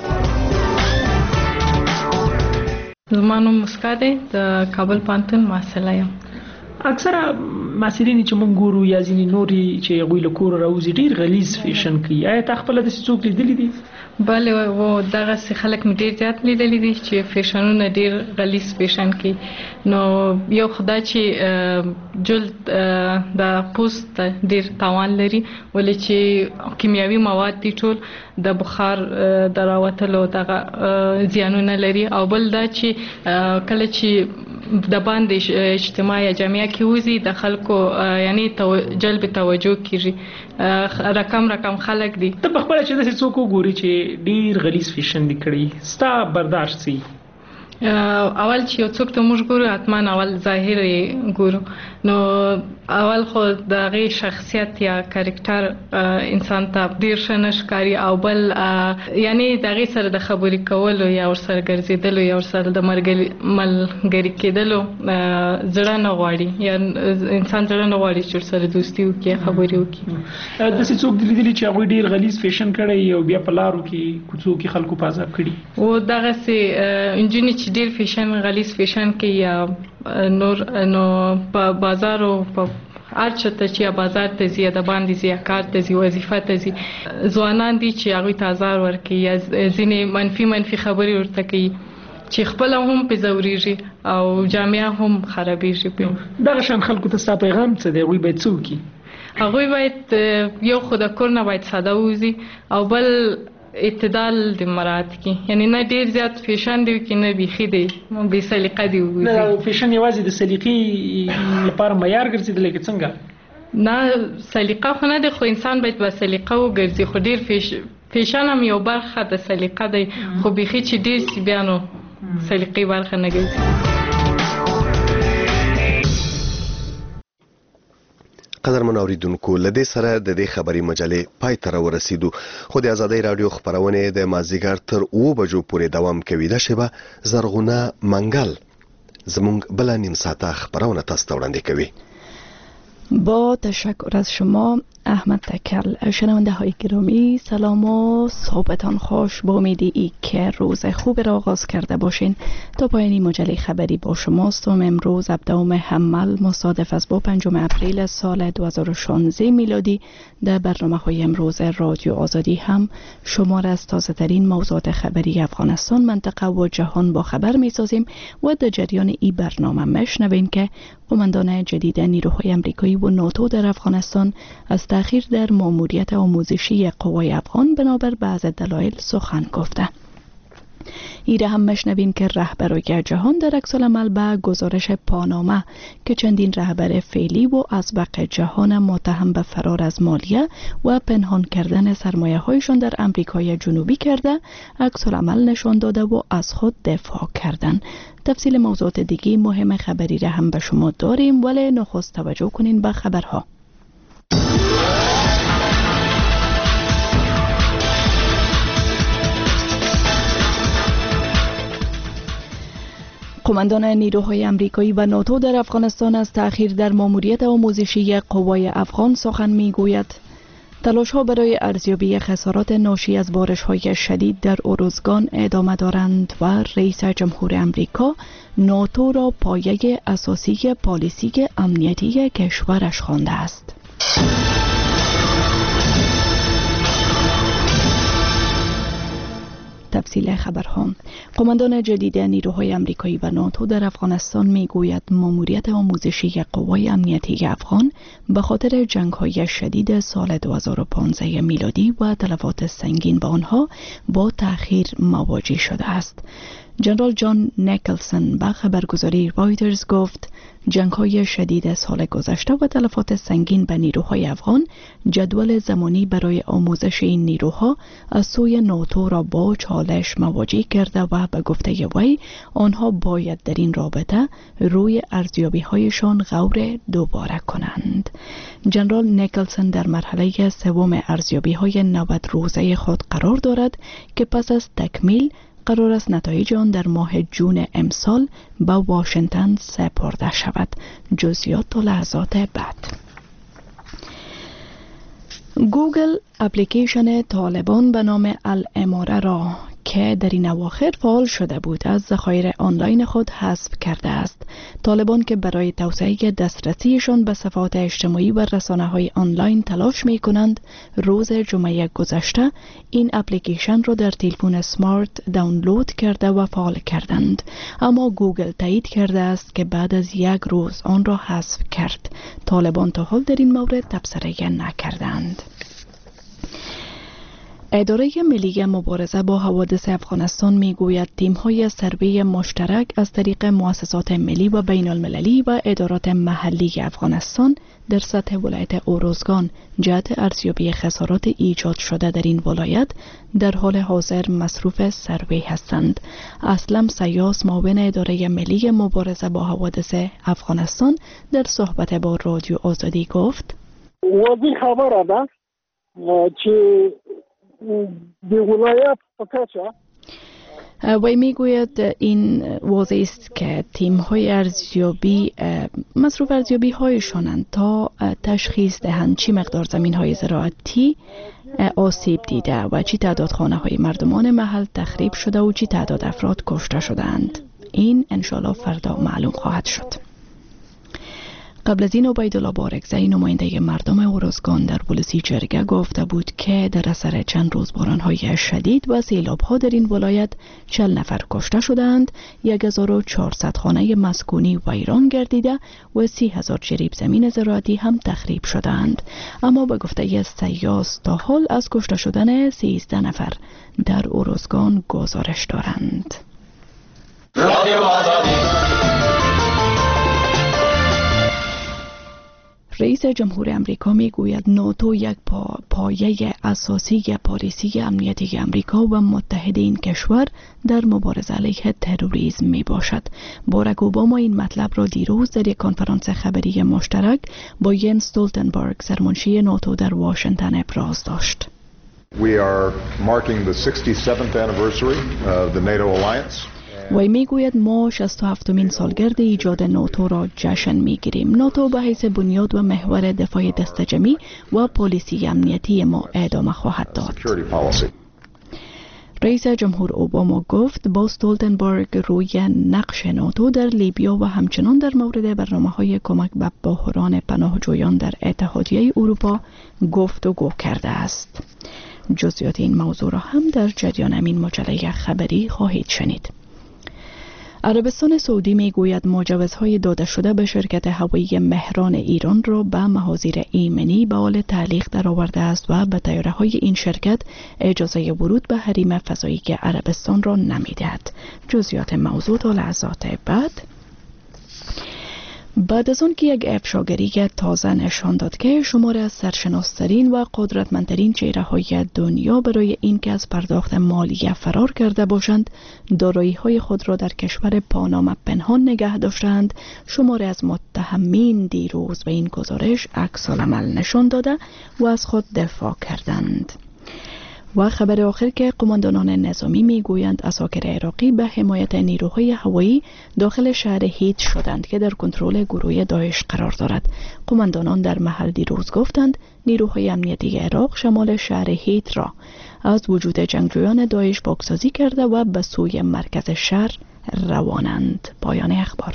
زما نوم مسکا دی، د کابل پوهنتون محصله یم. اکثره محصلین چې موږ ګورو یا ځینې نوري چې هغوی له کوره راوځي ډېر غلیظ فیشن کوي. آیا تا خپله داسې څوک لیدلي دي؟ بله، و دغسې خلک مې ډېر زیات لیدلي دي چې فیشنونه ډېر غلیظ فیشن کوي. نو یو خدا چې جلد د پوست ډېر تاوان لري ولې چې کیمیاوي مواد دي ټول د بخار د راوتلو دغه زیانونه لري. او بل دا چې کله چې د باندې اجتماع یا جامعه کې وځي د خلکو یعنی جلب توجه کیږي. رقم خلک دي. ته په خپله چې داسې څوک وګوري چې ډېر غلیظ فیشن دي کړی ستا برداشت څه اول چې یو څوک ته موږ ګورو حتما اول ظاهر یې ګورو. نو اول خو د هغې شخصیت یا کاریکټر انسان ته ډېر ښه نه ښکاري. او بل یعنی د هغې سره د خبرې کولو یا ورسره ګرځېدلو یا ورسره د ملګري کېدلو زړه نه غواړي یا انسان زړه نه غواړي چې ورسره دوستي وکړي، خبرې وکړي. داسې څوک دي لیدلي چې هغوی ډېر غلیظ فیشن کړی او بیا په لارو کې کوڅو کې خلکو په عذاب کړي؟ و دغسې نجونې چې ډېر فیشن غلیظ فیشن کوي یا نور نو په بازار او په هر چېرته چې یا بازار ته ځي یا د باندې ځي یا کار ته ځي وظیفه ته ځي ځوانان دي چې هغوی ته ازار ورکوي یا ځینې منفي خبرې ورته کوي چې خپله هم پې ځورېږي او جامعه هم خرابېږي پې. دغه شان خلکو ته ستا پیغام څه دی؟ هغوی باید څه وکړي؟ هغوی باید یو خو د کور نه باید ساده ووځي او بل اعتدال د مراعات کی، یعنی نه ډیر زیات فیشن دی کې نه بیخي دی بې سلیقه دی. نه فیشن یوازې د سلیقې لپاره معیار ګرځیدلی که څنګه؟ نه سلیقه خو نه دی، خو انسان باید با سلیقه وګرځي، خو ډیر فیشن هم یو برخه د سلیقه دی، خو بیخي چې ډیر سی بیا نو سلیقې برخه نه ګرځي. قدرمن اوریدونکو، لدې سره د دې خبري مجلې پای ته ورسېدو، خو د آزادۍ رادیو خبرونه د مازیګر تر 2 بجو پورې دوام کوي. د شبه زرغونه منګل زموږ بل نیم ساعته خبرونه تاسو ته وړاندې کوي. با تشکر از شما احمد تکل. شنونده های گرامی سلام و صحبتان خوش. با امیدی که روز خوب را آغاز کرده باشین. تا پایانی مجله خبری با شماستم. امروز 17 حمل مصادف است با 5 اپریل سال 2016 میلادی. در برنامه های امروز رادیو آزادی هم شما را از تازه ترین موضوعات خبری افغانستان، منطقه و جهان با خبر می سازیم و در جریان این برنامه مشنوین که قماندان جدید نیروهای امریکایی و ناتو در افغانستان از تأخیر در ماموریت آموزشی قوای افغان بنابر بعض دلایل سخن گفته. ایره هم مشنوین که رهبرای جهان در عکس‌العمل به گزارش پاناما که چندین رهبر فعلی و اسبق جهان متهم به فرار از مالیه و پنهان کردن سرمایه‌هایشان در آمریکای جنوبی کرده، عکس‌العمل نشان داده و از خود دفاع کردن. تفصیل موضوعات دیگه مهم خبری را هم به شما داریم، ولی نخست توجه کنین به خبرها. قماندان نیروهای امریکایی و ناتو در افغانستان از تأخیر در ماموریت آموزشی قوای افغان سخن می‌گوید. تلاش‌ها برای ارزیابی خسارات ناشی از بارش‌های شدید در اروزگان ادامه دارند و رئیس جمهور امریکا ناتو را پایه اساسی پالیسی امنیتی کشورش خوانده است. تفصیل خبرها. قماندان جدید نیروهای امریکایی و ناتو در افغانستان میگوید ماموریت آموزشی قوای امنیتی افغان به خاطر جنگ‌های شدید سال 2015 میلادی و تلفات سنگین به آنها با تأخیر مواجه شده است. جنرال جان نیکلسون به خبرگزاری رایترز گفت جنگ‌های شدید سال گذشته و تلفات سنگین به نیروهای افغان جدول زمانی برای آموزش این نیروها از سوی ناتو را با چالش مواجه کرده و به گفته وی آنها باید در این رابطه روی ارزیابی‌هایشان غور دوباره کنند. جنرال نیکلسون در مرحله سوم ارزیابی‌های 90 روزه خود قرار دارد که پس از تکمیل قرار است نتایج آن در ماه جون امسال به واشنگتن سپرده شود. جزئیات تا لحظات بعد. گوگل اپلیکیشن طالبان به نام الاماره را که در این اواخر فعال شده بود از ذخایر آنلاین خود حذف کرده است. طالبان که برای توسعه دسترسیشان به صفحات اجتماعی و رسانه‌های آنلاین تلاش می‌کنند، روز جمعه گذشته این اپلیکیشن را در تلفن سمارت دانلود کرده و فعال کردند، اما گوگل تایید کرده است که بعد از یک روز آن را حذف کرد. طالبان تا حال در این مورد تبصره نکردند. اداره ملی مبارزه با حوادث افغانستان میگوید تیم‌های سروی مشترک از طریق مؤسسات ملی و بین المللی و ادارات محلی افغانستان در سطح ولایت اوروزگان جهت ارزیابی خسارات ایجاد شده در این ولایت در حال حاضر مصروف سروی هستند. اسلم سیاس معاون اداره ملی مبارزه با حوادث افغانستان در صحبت با رادیو آزادی گفت: واضح خبره ده که د ولایت فقط وی میگوید این واضح است که تیم های ارزیابی مصروف ارزیابی هایشانند تا تشخیص دهند چی مقدار زمین های زراعتی آسیب دیده و چی تعداد خانه های مردمان محل تخریب شده و چی تعداد افراد کشته شدند. این انشالله فردا معلوم خواهد شد. قبل از این عبیدالله بارکزئی نماینده مردم ارزگان در پلیسی جرگه گفته بود که در اثر چند روز باران‌های شدید و سیلاب‌ها در این ولایت 40 نفر کشته شدند، 1400 خانه مسکونی ویران گردیده و 30,000 جریب زمین زراعتی هم تخریب شدند. اما به گفته سیاس تا حال از کشته شدن 13 نفر در ارزگان گزارش دارند. رئیس جمهور امریکا می گوید ناتو یک پایه اساسی پالیسی امنیتی امریکا و متحدین کشور در مبارزه علیه تروریسم می باشد. باراک اوباما این مطلب را دیروز در یک کنفرانس خبری مشترک با ینس استولتنبرگ سرمنشی ناتو در واشنگتن ابراز داشت. We are marking the 67th anniversary of the NATO alliance. وی میگوید ما 67مین سالگرد ایجاد ناتو را جشن میگیریم. ناتو به حیث بنیاد و محور دفاع دستجمعی و پالیسی امنیتی ما ادامه خواهد داد. رئیس جمهور اوباما گفت با استولتنبرگ روی نقش ناتو در لیبیا و همچنان در مورد برنامه‌های کمک به بحران پناهجویان در اتحادیه اروپا گفتگو کرده است. جزئیات این موضوع را هم در جریان این مجله خبری خواهید شنید. عربستان سعودی می گوید مجوزهای داده شده به شرکت هوایی مهران ایران را به محاذیر ایمنی به حال تعلیق درآورده است و به طیاره‌های این شرکت اجازه ورود به حریم فضایی عربستان را نمی‌دهد. جزئیات موضوع تا لحظات بعد از آن که یک افشاگری تازه نشان داد که شمار از سرشناس‌ترین و قدرتمندترین چهره‌های دنیا برای اینکه از پرداخت مالیه فرار کرده باشند دارایی‌های خود را در کشور پاناما پنهان نگه داشتند، شمار از متهمین دیروز به این گزارش عکس‌العمل نشان داده و از خود دفاع کردند. و خبر آخر که قماندانان نظامی میگویند عساکر عراقی به حمایت نیروهای هوایی داخل شهر هیت شدند که در کنترل گروه داعش قرار دارد. قماندانان در محل دیروز گفتند نیروهای امنیتی عراق شمال شهر هیت را از وجود جنگجویان داعش پاکسازی کرده و به سوی مرکز شهر روانند. پایان اخبار.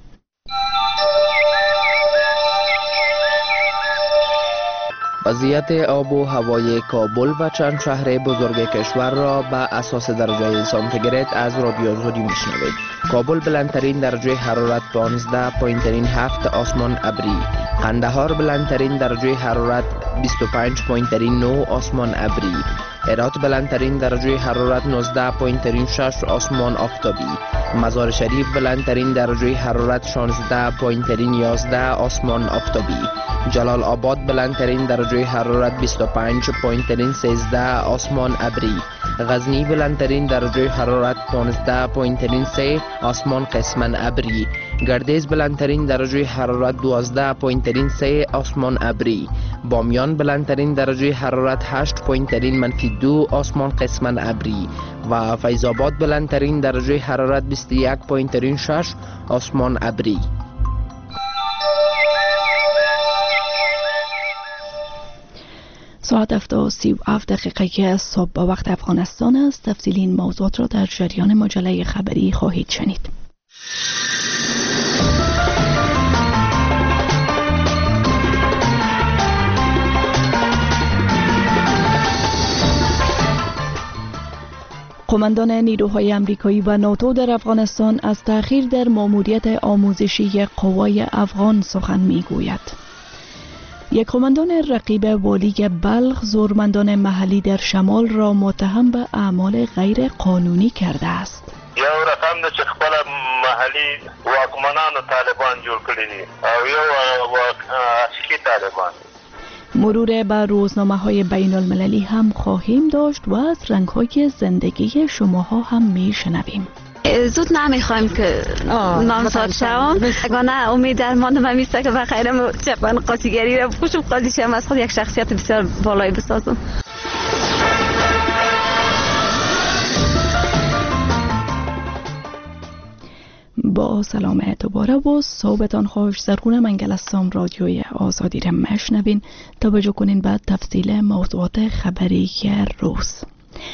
وضعیت آب و هوای کابل و چند شهر بزرگ کشور را به اساس درجه سانتیگراد از رادیو آزادی میشنوید. کابل بلندترین درجه حرارت 15 پایینترین 7 آسمان ابری. قندهار بلندترین درجه حرارت 25 پایینترین 9 آسمان ابری. هرات بلندترین درجه حرارت 19 پایینترین 6 آسمان آفتابی. مزار شریف بلندترین درجه حرارت 16 پایینترین 11 آسمان آفتابی. جلال آباد بلندترین درجه حرارت 25 پایینترین 13 آسمان ابری. غزنی بلندترین درجه حرارت 15 پایینترین 3 آسمان قسماً ابری. گردیز بلندترین درجه حرارت 12 پایینترین 3 آسمان ابری. بامیان بلندترین درجه حرارت 8 پایینترین -2 آسمان قسماً ابری و فیض آباد بلندترین درجه حرارت 21 پایینترین 6 آسمان ابری. ساعت 7:37 صبح به وقت افغانستان است. تفصیل این موضوعات را در جریان مجله خبری خواهید شنید. قماندان نیروهای آمریکایی و ناتو در افغانستان از تأخیر در ماموریت آموزشی قوای افغان سخن میگوید. یک قماندان رقیب والی بلخ زورمندان محلی در شمال را متهم به اعمال غیر قانونی کرده است. یو رقم ده چې خپل محلي واکمنان طالبان جوړ کړی دي او یو عسکري طالبان. مرور بر روزنامه‌های بین المللی هم خواهیم داشت و از رنگ‌های زندگی شماها هم میشنویم. زود نمیخوایم که نامزاد شوم. اگرانه امید درمانم میسته که بخیرم چپن قاطیگری رو خوشم قاطی شم از خود یک شخصیت بسیار بالایی بسازم. با سلام دوباره و صحبتان خوش. زرغون منگلستان رادیوی آزادی را مشنوین. توجه کنین بعد تفصیل موضوعات خبری روز.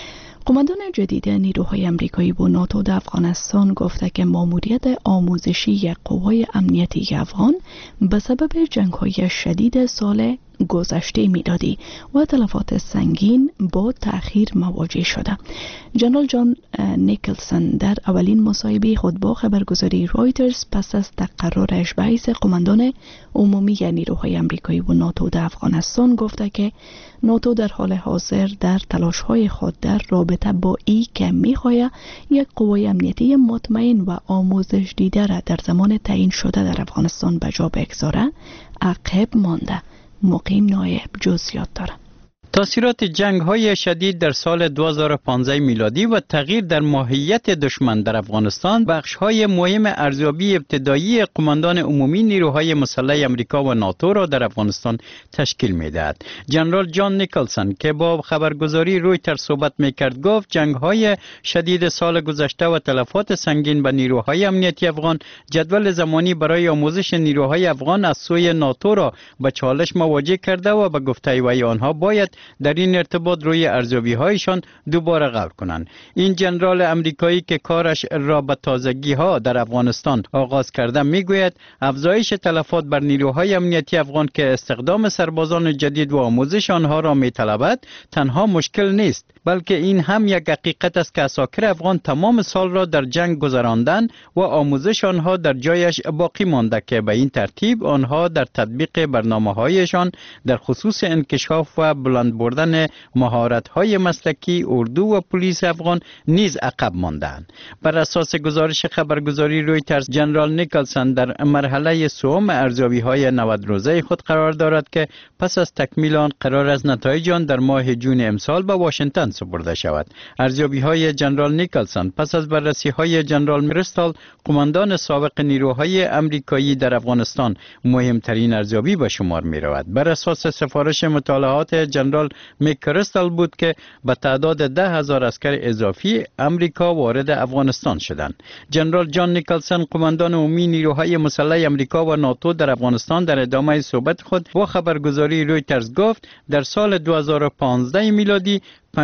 قماندان جدید نیروهای آمریکایی و ناتو در افغانستان گفته که ماموریت آموزشی قوای امنیتی افغان به سبب جنگ‌های شدید سال گذشته میلادی و تلفات سنگین با تأخیر مواجه شده. جنرال جان نیکلسون در اولین مصاحبه خود با خبرگزاری رایترز پس از تقررش به حیث قماندان عمومی نیروهای آمریکایی و ناتو در افغانستان گفته که ناتو در حال حاضر در تلاش‌های خود در رابطه با ای که می‌خواهد یک قوای امنیتی مطمئن و آموزش دیده را در زمان تعیین شده در افغانستان به جا بگذاره عقب مانده. مقیم نایب جزئیات داره. تاثیرات جنگ‌های شدید در سال 2015 میلادی و تغییر در ماهیت دشمن در افغانستان بخش‌های مهم ارزیابی ابتدایی قماندان عمومی نیروهای مسلح آمریکا و ناتو را در افغانستان تشکیل می‌دهد. جنرال جان نیکلسون که با خبرگزاری رویترز صحبت می‌کرد گفت جنگ‌های شدید سال گذشته و تلفات سنگین به نیروهای امنیتی افغان جدول زمانی برای آموزش نیروهای افغان از سوی ناتو را به چالش مواجه کرده و به گفته وی آنها باید در این ارتباط روی ارزیابی‌هایشان دوباره غور کنند. این جنرال امریکایی که کارش را به تازگی‌ها در افغانستان آغاز کرده میگوید افزایش تلفات بر نیروهای امنیتی افغان که استخدام سربازان جدید و آموزش آنها را می‌طلبد تنها مشکل نیست، بلکه این هم یک حقیقت است که عساکر افغان تمام سال را در جنگ گذراندن و آموزش آنها در جایش باقی مانده که به این ترتیب آنها در تطبیق برنامه‌هایشان در خصوص انکشاف و بلند بردن مهارت‌های مسلکی اردو و پلیس افغان نیز عقب ماندند. بر اساس گزارش خبرگزاری رویترز جنرال نیکلسون در مرحله سوم ارزیابی‌های 90 روزه خود قرار دارد که پس از تکمیل آن قرار است نتایج آن در ماه جون امسال به واشنگتن سپرده شود. ارزیابی‌های جنرال نیکلسون پس از بررسی‌های جنرال مکرستال قماندان سابق نیروهای آمریکایی در افغانستان مهمترین ارزیابی به شمار می‌رود. بر اساس سفارش مطالعات جنرال مکرستال بود که به تعداد 10,000 عسکر اضافی آمریکا وارد افغانستان شدند. جنرال جان نیکلسون قماندان عمومی نیروهای مسلح آمریکا و ناتو در افغانستان در ادامه صحبت خود با خبرگزاری رویترز گفت در سال 2015 میلادی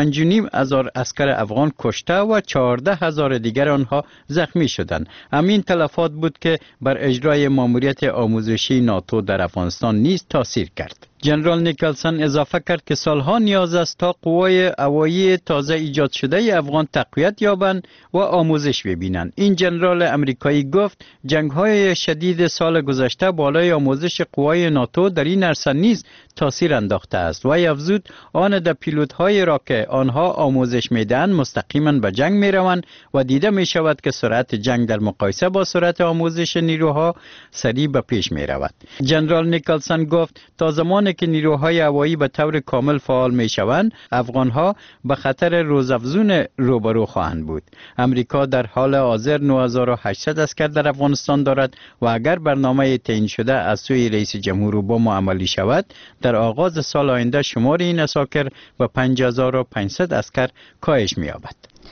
5,500 عسکر افغان کشته و 14,000 دیگر آنها زخمی شدند. همین تلفات بود که بر اجرای ماموریت آموزشی ناتو در افغانستان نیز تاثیر کرد. جنرال نیکلسون اضافه کرد که سالها نیاز است تا قوای هوایی تازه ایجاد شده افغان تقویت یابند و آموزش ببینند. این جنرال امریکایی گفت جنگ‌های شدید سال گذشته بالای آموزش قوای ناتو در این عرصه نیز تاثیر انداخته است و افزود آن در پیلوت‌های را که آنها آموزش میدهند مستقیما به جنگ میروند و دیده می شود که سرعت جنگ در مقایسه با سرعت آموزش نیروها سریع به پیش می رود. جنرال نیکلسون گفت تا زمانی که نیروهای هوایی به طور کامل فعال می شوند افغانها به خطر روزافزون روبرو خواهند بود. امریکا در حال حاضر 9800 عسکر در افغانستان دارد و اگر برنامه تعیین شده از سوی رئیس جمهور اوباما عملی شود در آغاز سال آینده شمار این عساکر به 5500 عسکر کاهش می‌یابد.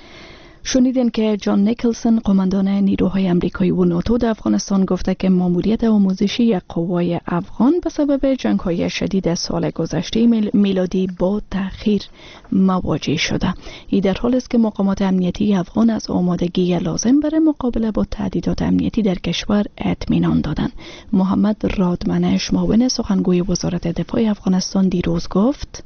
شنیدین که جان نیکلسون قماندان نیروهای آمریکایی و ناتو در افغانستان گفته که ماموریت آموزشی قوای افغان به سبب جنگ‌های شدید سال گذشته میلادی با تأخیر مواجه شده. این در حالی است که مقامات امنیتی افغان از آمادگی لازم برای مقابله با تهدیدات امنیتی در کشور اطمینان دادند. محمد رادمنش معاون سخنگوی وزارت دفاع افغانستان دیروز گفت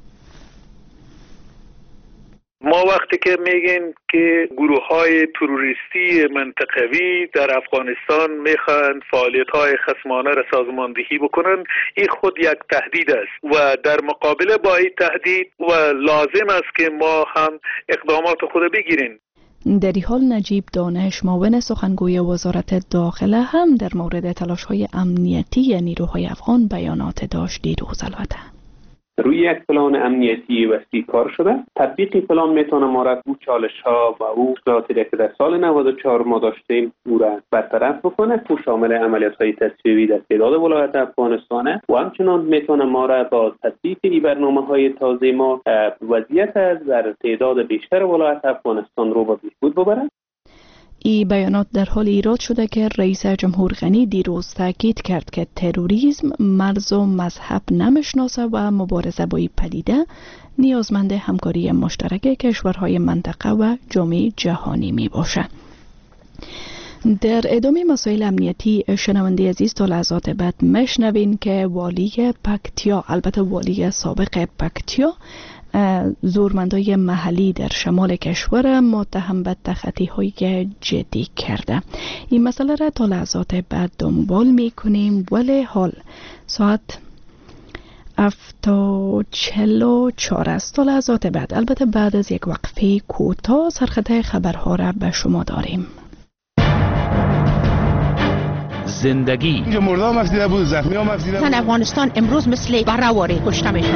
ما وقتی که میگیم که گروه‌های تروریستی منطقوی در افغانستان میخوان فعالیت‌های خصمانه را سازماندهی بکنن، این خود یک تهدید است و در مقابله با این تهدید و لازم است که ما هم اقدامات خود بگیریم. در این حال نجیب دانش معاون سخنگوی وزارت داخله هم در مورد تلاش‌های امنیتی نیروهای افغان بیانات داشت دیروز. البته روی یک پلان امنیتی وسیع کار شده. تطبیق پلان میتونه ما را او چالش‌ها و او مشکلاتی که در سال 94 ما داشتیم او را برطرف بکنه، که شامل عملیات‌های تصفیه‌ای در تعداد ولایات افغانستان و همچنان میتونه ما را با تطبیق این برنامه‌های تازه ما وضعیت در تعداد بیشتر ولایات افغانستان رو به بهبود ببره. این بیانات در حال ایراد شده که رئیس جمهور غنی دیروز تاکید کرد که تروریسم مرز و مذهب نمیشناسه و مبارزه با این پدیده نیازمند همکاری مشترک کشورهای منطقه و جامعه جهانی می باشه. در ادامه مسائل امنیتی شنونده عزیز تا لحظات بعد مشنوین که والی پکتیا، البته والی سابق پکتیا، زورمندای محلی در شمال کشور متهم به تخطی‌های جدی کرده. این مسئله را تا لحظات بعد دنبال می‌کنیم، ولی حال ساعت 7:44 است. تا لحظات بعد، البته بعد از یک وقفه کوتاه، سرخط خبرها را به شما داریم. زندگی اینجا مرده ها مفیده بود، زخمی ها مفیده بود. افغانستان امروز مثل برهواره کشته میشن.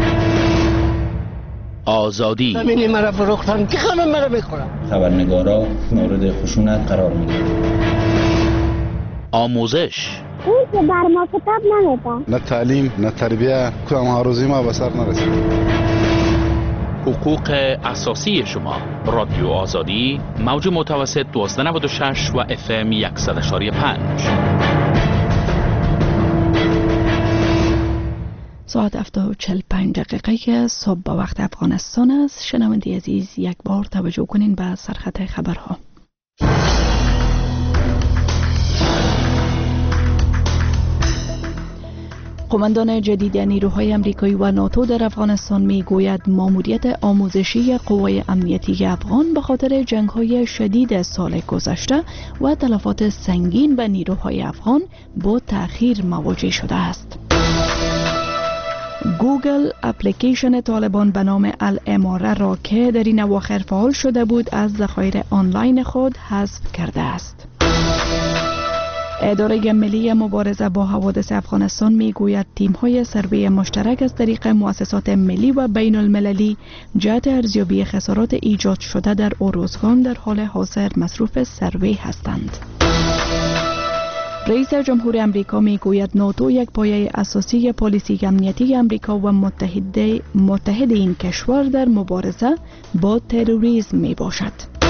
آزادی زمینی مرا فروختن که همه مرا میخورن. خبرنگارا مورد خشونت قرار میگیرن. آموزش اون که بر ما کتاب نمیدن. نه تعلیم نه تربیه، کدام هاروزی ما به سر نرسید. حقوق اساسی شما. رادیو آزادی، موج متوسط 1296 و FM 100.5. ساعت 7:45 صبح با وقت افغانستان است. شنونده عزیز، یک بار توجه کنین به سرخط خبرها. قماندان جدید نیروهای آمریکایی و ناتو در افغانستان میگوید ماموریت آموزشی قوای امنیتی افغان به خاطر جنگ‌های شدید سال گذشته و تلفات سنگین به نیروهای افغان با تأخیر مواجه شده است. گوگل اپلیکیشن طالبان به نام الاماره را که در این اواخر فعال شده بود از ذخایر آنلاین خود حذف کرده است. اداره ملی مبارزه با حوادث افغانستان میگوید تیم‌های سروی مشترک از طریق مؤسسات ملی و بین المللی جهت ارزیابی خسارات ایجاد شده در اوروزگان در حال حاضر مصروف سروی هستند. رئیس جمهور امریکا میگوید ناتو یک پایه اساسی پالیسی امنیتی امریکا و متحد این کشور در مبارزه با تروریسم می باشد.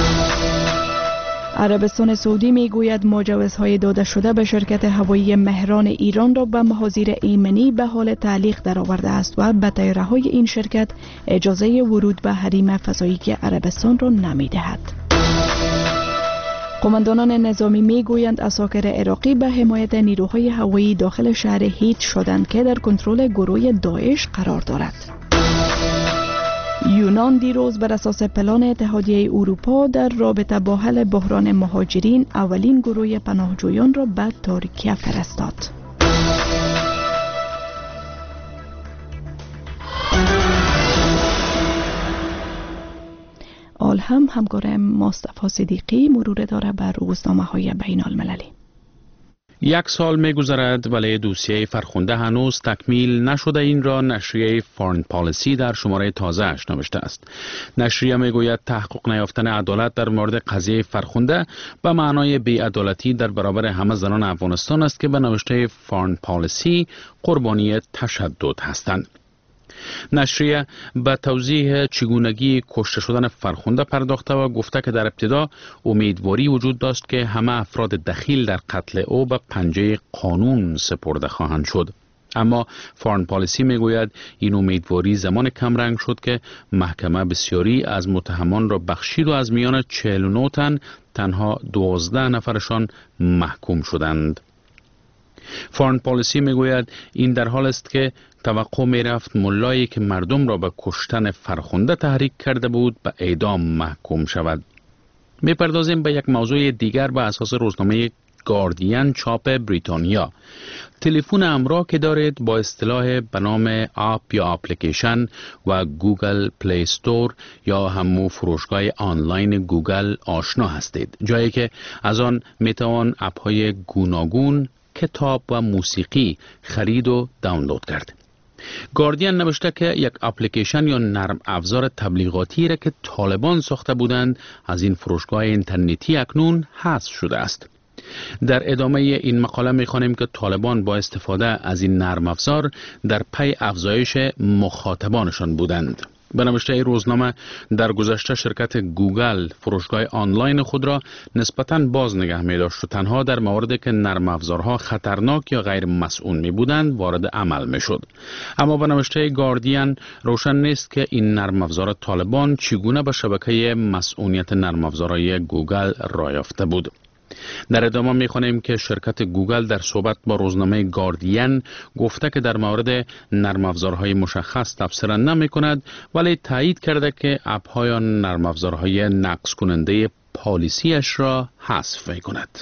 عربستان سعودی میگوید مجوزهای داده شده به شرکت هوایی مهران ایران را به محاذیر ایمنی به حال تعلیق درآورده است و به طیاره‌های این شرکت اجازه ورود به حریم فضایی عربستان را نمی‌دهد. قماندانان نظامی میگویند عساکر عراقی به حمایت نیروهای هوایی داخل شهر هیت شدند که در کنترل گروه داعش قرار دارد. یونان دیروز بر اساس پلان اتحادیه اروپا در رابطه با حل بحران مهاجرین اولین گروه پناهجویان را به ترکیه فرستاد. آل هم همکارم مصطفی صدیقی مرور داره بر روزنامه‌های بین المللی. یک سال می‌گذرد ولی دوسیه فرخنده هنوز تکمیل نشده. این را نشریه فارن پالیسی در شماره تازه‌اش نوشته است. نشریه میگوید تحقق نیافتن عدالت در مورد قضیه فرخنده به معنای بی‌عدالتی در برابر همه زنان افغانستان است که به نوشته فارن پالیسی قربانی تشدد هستند. نشریه به توضیح چگونگی کشته شدن فرخنده پرداخته و گفته که در ابتدا امیدواری وجود داشت که همه افراد دخیل در قتل او به پنجه قانون سپرده خواهند شد. اما فارن پالیسی میگوید این امیدواری زمان کمرنگ شد که محکمه بسیاری از متهمان را بخشید و از میان 49 تن تنها 12 نفرشان محکوم شدند. فارن پالیسی میگوید این در حال است که توقع می رفت ملایی که مردم را به کشتن فرخنده تحریک کرده بود به اعدام محکوم شود. می پردازیم به یک موضوع دیگر به اساس روزنامه گاردین چاپ بریتانیا. تلفن همراه که دارید با اصطلاح به نام آپ یا اپلیکیشن و گوگل پلی استور یا همو فروشگاه آنلاین گوگل آشنا هستید، جایی که از آن می توان اپ های گوناگون، کتاب و موسیقی خرید و دانلود کرد. گاردین نوشته که یک اپلیکیشن یا نرم افزار تبلیغاتی را که طالبان ساخته بودند از این فروشگاه اینترنتی اکنون حذف شده است. در ادامه این مقاله می‌خوانیم که طالبان با استفاده از این نرم افزار در پی افزایش مخاطبانشان بودند. به نوشته روزنامه در گذشته شرکت گوگل فروشگاه آنلاین خود را نسبتاً باز نگه می داشت و تنها در مواردی که نرم افزارها خطرناک یا غیر مسئول می بودند وارد عمل می شد. اما به نوشته گاردین روشن نیست که این نرم افزار طالبان چگونه به شبکه مسئولیت نرم افزارهای گوگل راه یافته بود. در ادامه می‌خوانیم که شرکت گوگل در صحبت با روزنامه گاردین گفته که در مورد نرم افزارهای مشخص تبصره نمی‌کند، ولی تایید کرده که اپ‌ها یا نرم افزارهای نقض کننده پالیسیش را حذف می‌کند.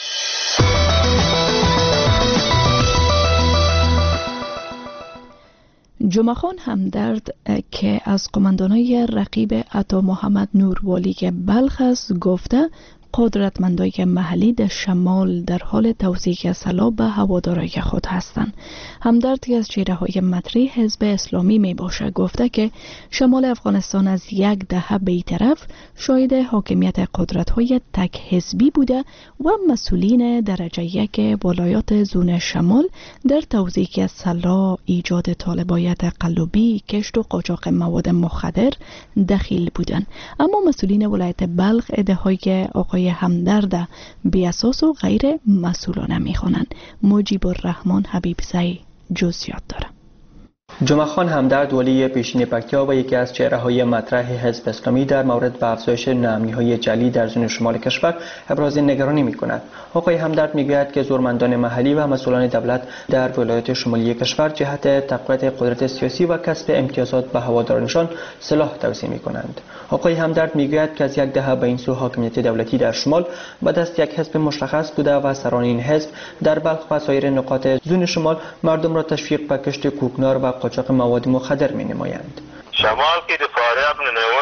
جمعه خان همدرد که از قماندانای رقیب عطا محمد نوروالی بلخ است گفته قدرتمندای محلی در شمال در حال توزیع سلاح به هوادارای خود هستند. همدرد که از چهره‌های مطرح حزب اسلامی می باشه گفته که شمال افغانستان از یک دهه بی‌طرف شاهد حاکمیت قدرت‌های تک حزبی بوده و مسئولین درجه یک ولایات زون شمال در توزیع سلاح، ایجاد طالبایت قلوبی، کشت و قاچاق مواد مخدر دخیل بودند. اما مسئولین ولایت بلخ ادعای آقای همدرد بی اساس و غیر مسئولانه می‌خوانند. مجیب الرحمن حبیبزی جزئیات داره. جمعه خان همدرد ولی پیشین پکتیا و یکی از چهره‌های مطرح حزب اسلامی در مورد به افزایش ناامنی‌های جلی در زون شمال کشور ابراز نگرانی می‌کند. آقای همدرد می‌گوید که زورمندان محلی و مسئولان دولت در ولایات شمالی کشور جهت تقویت قدرت سیاسی و کسب امتیازات به هوادارانشان سلاح توزیع می‌کنند. آقای همدرد می‌گوید که از یک دهه به این سو حاکمیت دولتی در شمال به دست یک حزب مشخص بوده و سران این حزب در بلخ و سایر نقاط زون شمال مردم را تشویق به کشت کوکنار و قاچاق مواد مخدر می‌نمایند. شمال که فاریاب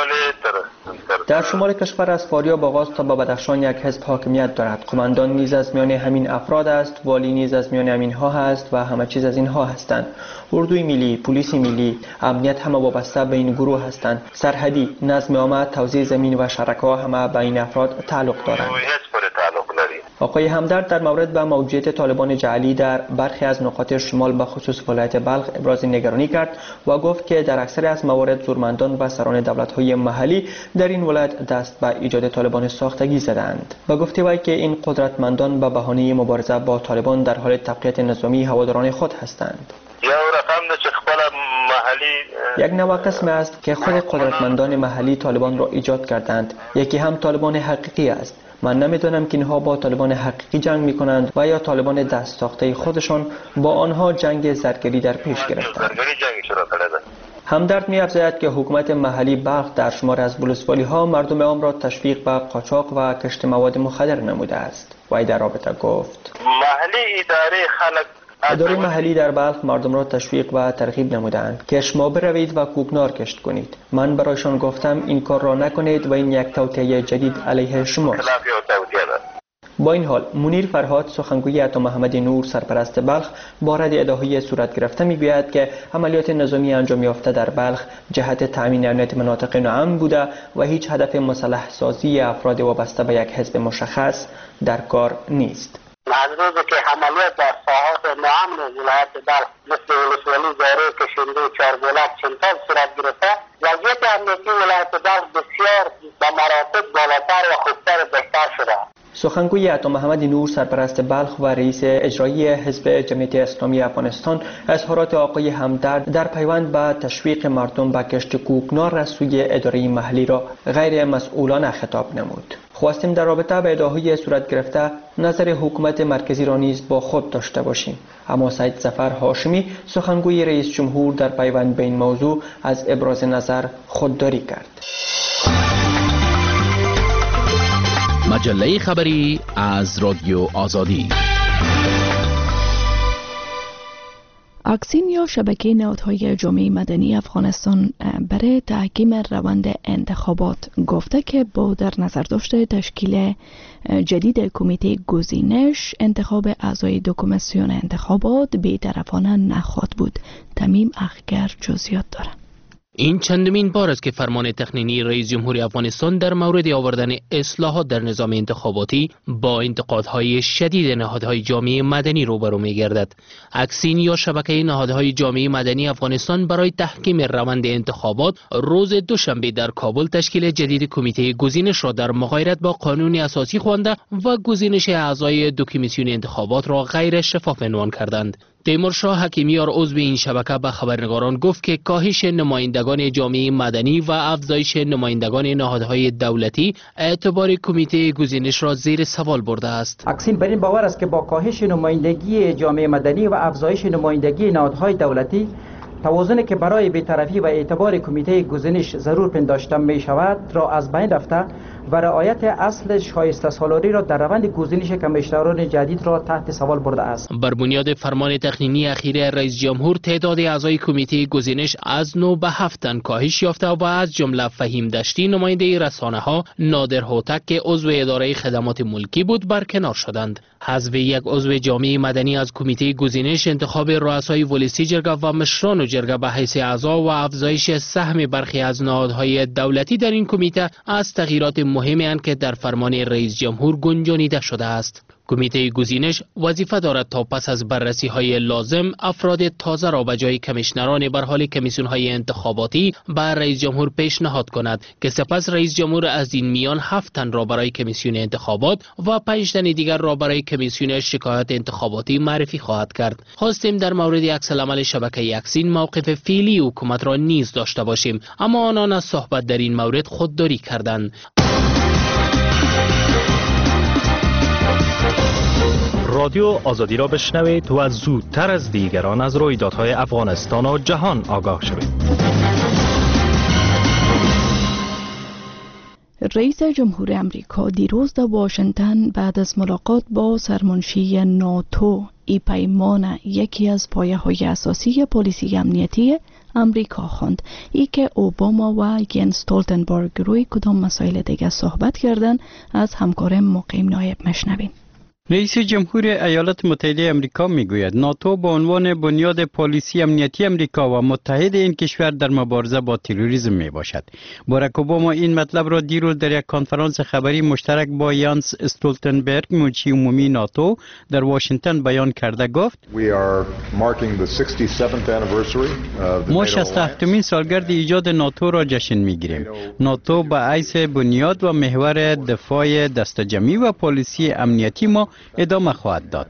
در شمال کشور از فاریاب آغاز تا به بدخشان یک حزب حاکمیت دارد. قماندان نیز از میان همین افراد است، والی نیز از میان همینها هست و همه چیز از اینها هستند. اردوی ملی، پلیس ملی، امنیت همه وابسته به این گروه هستند. سرحدی، نظم عامه، توزیع زمین و شرکا همه به این افراد تعلق دارند. آقای همدرد در مورد به موجودیت طالبان جعلی در برخی از نقاط شمال به خصوص ولایت بلخ ابراز نگرانی کرد و گفت که در اکثر از موارد زورمندان و سران دولت‌های محلی در این ولایت دست به ایجاد طالبان ساختگی زدند. و گفته وی که این قدرتمندان به بهانه مبارزه با طالبان در حال تقویت نظامی هواداران خود هستند. یک نوع قسم است که خود قدرتمندان محلی طالبان را ایجاد کردند. یکی هم طالبان حقیقی است. من نمیدونم که اینها با طالبان حقیقی جنگ میکنند و یا طالبان دست ساخته خودشان با آنها جنگ زرگری در پیش گرفتند. همدرد می‌افزاید که حکومت محلی بلخ در شمار از ولسوالی ها مردم عام را تشویق به قاچاق و کشت مواد مخدر نموده است. وی در رابطه گفت اداره محلی در بلخ مردم را تشویق و ترغیب نمودند که شما بروید و کوکنار کشت کنید. من برایشان گفتم این کار را نکنید و این یک توطئه جدید علیه شماست. با این حال منیر فرهاد سخنگوی عطا محمد نور سرپرست بلخ با رد ادعاهای صورت گرفته میگوید که عملیات نظامی انجام یافته در بلخ جهت تامین امنیت مناطق ناامن بوده و هیچ هدف مسلح سازی افراد وابسته به یک حزب مشخص در کار نیست. منظور که عملیات در ساحات ناامن ولایت بلخ مثل ولسوالی زاره، کشنده، چاربولک، چنتال صورت گرفته وضعیت امنیتی ولایت بلخ بسیار به مراتب بالاتر و خوبتر بهتر شده. سخنگوی عطا محمد نور سرپرست بلخ و رئیس اجرایی حزب جمعیت اسلامی افغانستان اظهارات آقای همدرد در پیوند به تشویق مردم به کشت کوکنار از سوی اداره محلی را غیر مسئولانه خطاب نمود. خواستیم در رابطه به ادعاهای صورت گرفته نظر حکومت مرکزی را نیز با خود داشته باشیم. اما سید ظفر هاشمی سخنگوی رئیس جمهور در پیوند به این موضوع از ابراز نظر خودداری کرد. مجله خبری از رادیو آزادی. اکسین یا شبکه نهادهای جامعه مدنی افغانستان برای تحکیم روند انتخابات گفته که با در نظر داشته تشکیل جدید کمیته گزینش انتخاب اعضای دو کمیسیون انتخابات بی‌طرفانه نخواهد بود. تمیم اخگر جزئیات دارد. این چندمین بار است که فرمان تقنینی رئیس جمهور افغانستان در مورد آوردن اصلاحات در نظام انتخاباتی با انتقادهای شدید نهادهای جامعه مدنی روبرو می‌گردد. اکسین یا شبکه نهادهای جامعه مدنی افغانستان برای تحکیم روند انتخابات روز دوشنبه در کابل تشکیل جدید کمیته گزینش را در مغایرت با قانون اساسی خوانده و گزینش اعضای دو کمیسیون انتخابات را غیر شفاف عنوان کردند. تیمورشاه حکیمیار عضو این شبکه به خبرنگاران گفت که کاهش نمایندگان جامعه مدنی و افزایش نمایندگان نهادهای دولتی اعتبار کمیته گزینش را زیر سوال برده است. اکسین بر این باور است که با کاهش نمایندگی جامعه مدنی و افزایش نمایندگی نهادهای دولتی، توازنی که برای بی‌طرفی و اعتبار کمیته گزینش ضرور پنداشته می شود را از بین رفته و رعایت اصل شایسته سالاری را در روند گزینش کمیشنران جدید را تحت سوال برده است. بر بنیاد فرمان تقنینی اخیر رئیس جمهور تعداد اعضای کمیته گزینش از 9 به 7 تن کاهش یافته و از جمله فهیم دشتی نماینده رسانه‌ها، نادر هوتک که عضو اداره خدمات ملکی بود برکنار شدند. حذف یک عضو جامعه مدنی از کمیته گزینش، انتخاب رؤسای ولسی جرگه و مشران جرگه به حیث اعضا و افزایش سهم برخی از نهادهای دولتی در این کمیته از تغییرات مهمی اند که در فرمان رئیس جمهور گنجانیده شده است. کمیته گزینش وظیفه دارد تا پس از بررسی های لازم افراد تازه را به جای کمیشنران بر حال کمیسیون های انتخاباتی به رئیس جمهور پیشنهاد کند که سپس رئیس جمهور از این میان 7 تن را برای کمیسیون انتخابات و 5 تن دیگر را برای کمیسیون شکایات انتخاباتی معرفی خواهد کرد. خواستیم در مورد عکس العمل شبکه اکسین موقف فعلی حکومت را نیز داشته باشیم، اما آنان از صحبت در این مورد خودداری کردند. رادیو آزادی را بشنوید و زودتر از دیگران از رویدادهای افغانستان و جهان آگاه شوید. رئیس جمهور امریکا دیروز در واشنگتن بعد از ملاقات با سرمنشی ناتو ای پیمان یکی از پایه‌های اساسی پلیسی امنیتی امریکا خواند. ای که اوباما و ینس استولتنبرگ روی کدام مسائل دیگر صحبت کردند از همکارم مقیم نایب مشنویم. رئیس جمهور ایالات متحده امریکا میگوید ناتو به عنوان بنیاد پالیسی امنیتی امریکا و متحد این کشور در مبارزه با تروریسم می باشد. باراک اوباما این مطلب را دیروز در یک کنفرانس خبری مشترک با یانس استولتنبرگ منشی عمومی ناتو در واشنگتن بیان کرده گفت: ما 67مین سالگرد ایجاد ناتو را جشن میگیریم. ناتو به حیث بنیاد و محور دفاع دسته‌جمعی و پالیسی امنیتی ما ادامه خواهد داد.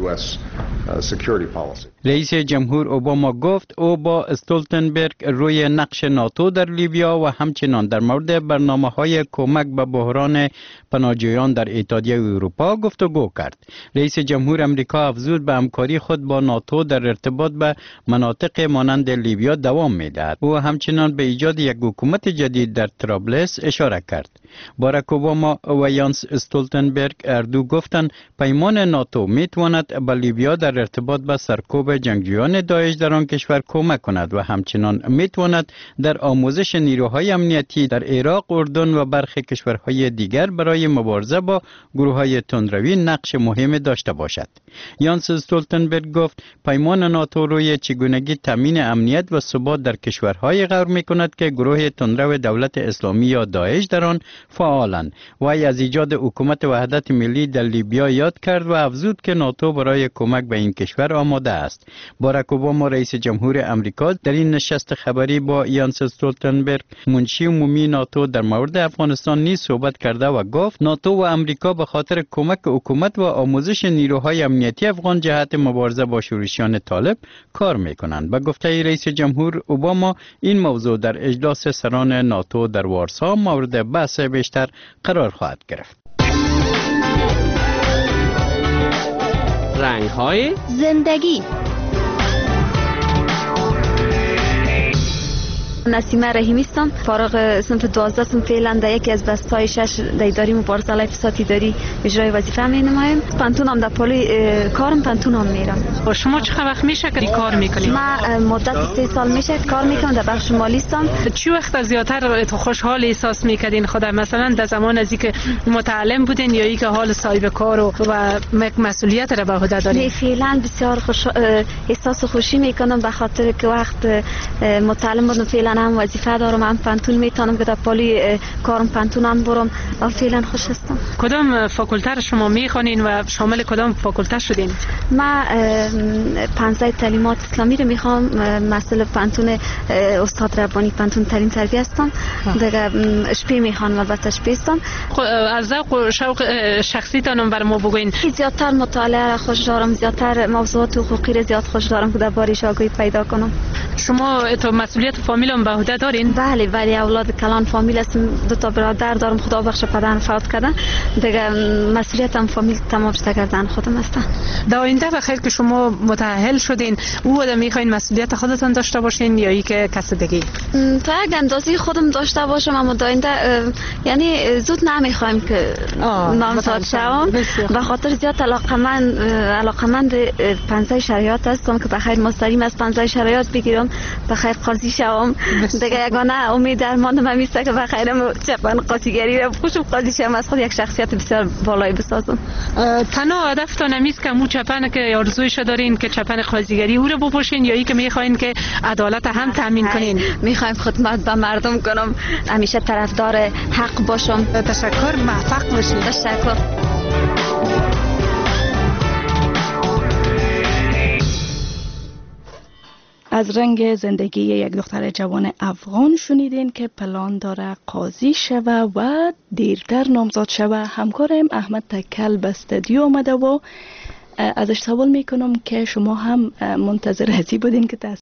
رئیس جمهور اوباما گفت او با استولتنبرگ روی نقش ناتو در لیبیا و همچنان در مورد برنامه‌های کمک به بحران پناهجویان در اتحادیه اروپا گفتگو کرد. رئیس جمهور امریکا افزود به همکاری خود با ناتو در ارتباط به مناطق مانند لیبیا دوام می‌دهد. او همچنان به ایجاد یک حکومت جدید در طرابلس اشاره کرد. باراک اوباما و یانس استولتنبرگ اردو گفتند پیمان ناتو میتواند به لیبیا در ارتباط به سرکوب جنگجویان داعش در آن کشور کمک کند و همچنان میتواند در آموزش نیروهای امنیتی در عراق، اردن و برخی کشورهای دیگر برای مبارزه با گروه‌های تندروی نقش مهم داشته باشد. یانس استولتنبرگ گفت پیمان ناتو روی چگونگی تامین امنیت و ثبات در کشورهای غور میکند که گروه تندرو دولت اسلامی یا داعش در آن فعالند. وی از ایجاد حکومت وحدت ملی در لیبیا یاد کرد و افزود که ناتو برای کمک به این کشور آماده است. باراک اوباما رئیس جمهور امریکا در این نشست خبری با یانس استولتنبرگ منشی عمومی ناتو در مورد افغانستان نیز صحبت کرده و گفت ناتو و امریکا به خاطر کمک حکومت و آموزش نیروهای امنیتی افغان جهت مبارزه با شورشیان طالب کار میکنند. به گفته رئیس جمهور اوباما این موضوع در اجلاس سران ناتو در وارسا مورد بحث بیشتر قرار خواهد گرفت. رنگ‌های زندگی. نسیمه رحیمی هستم، فارغ صنف 12 ام. فعلا در یکی از دستای 6 در اداره مبارزه علیه فساد اداری اجرای وظیفه می‌نمایم. پنتونم در پلی کارم پنتونم میرم. شما چه وقت میشه که کار میکنید؟ من مدت 3 سال میشه کار میکنم، در بخش مالی هستم. چه وقت زیاتر تو خوشحال احساس میکردین خدا؟ مثلا در زمان از اینکه متعلم بودین یا اینکه حال صاحب کار و مسئولیت را به عهده دارین؟ فعلا بسیار احساس خوشی میکنم به خاطر که وقت متعلم بودم فعلا هم وظیفه دارم، هم پانتون میتونم که در پالی کارم پانتون هم برم و فعلا خوش هستم. کدام فاکولته را شما میخوانین و شامل کدام فاکولته شدین؟ من 15 تعلیمات اسلامی رو میخوام، مسئله پانتون استاد ربانی پانتون ترین تربیه هستم. دیگه اشپی میخوام، البته اشپی هستم. از ذوق و شوق شخصیتانم بر ما بگوین. زیادتر مطالعه را خوش دارم، زیادتر موضوعات حقوقی را زیاد خوش دارم که در بارش آگاهی پیدا کنم. شما تو مسئولیت فامیل هم به عهده دارین؟ بله اولاد کلان فامیل هستم، 2 برادر دارم، خدا بخش پدرم فوت کردن. دیگه مسئولیتم فامیل تمام شده گردن خودم هستن. در آینده بخیر که شما متأهل شدین، او آدم میخواین مسئولیت خودتان داشته باشین یا ای که کس دیگه؟ تا یک اندازه خودم داشته باشم، اما در آینده یعنی زود نمیخوایم که نامزد شوم، به خاطر زیاد علاقمند 15 شرایط هستم که بخیر مستقیم از 15 شرایط بگیرم، بخیر قاضی شوم. دیگه یگانه امید درماندم همیشه که بخیر چپن قاضیگری رو خوشم قاضی شوم، از خود یک شخصیت بسیار بالایی بسازم. تنها هدفتان همیست که مو چپن که آرزویش دارین که چپن قاضیگری او رو بپوشین یا ای که میخواین که عدالت هم تامین کنین؟ میخوایم خدمت به مردم کنم، همیشه طرفدار حق باشم. تشکر، موفق باشین. تشکر. از رنگ زندگی یک دختر جوان افغان شنیدین که پلان داره قاضی شوه و دیرتر نامزد شوه. همکارم احمد تکل به استودیو آمده و ازش سوال میکنم که شما هم منتظر هستی بودین که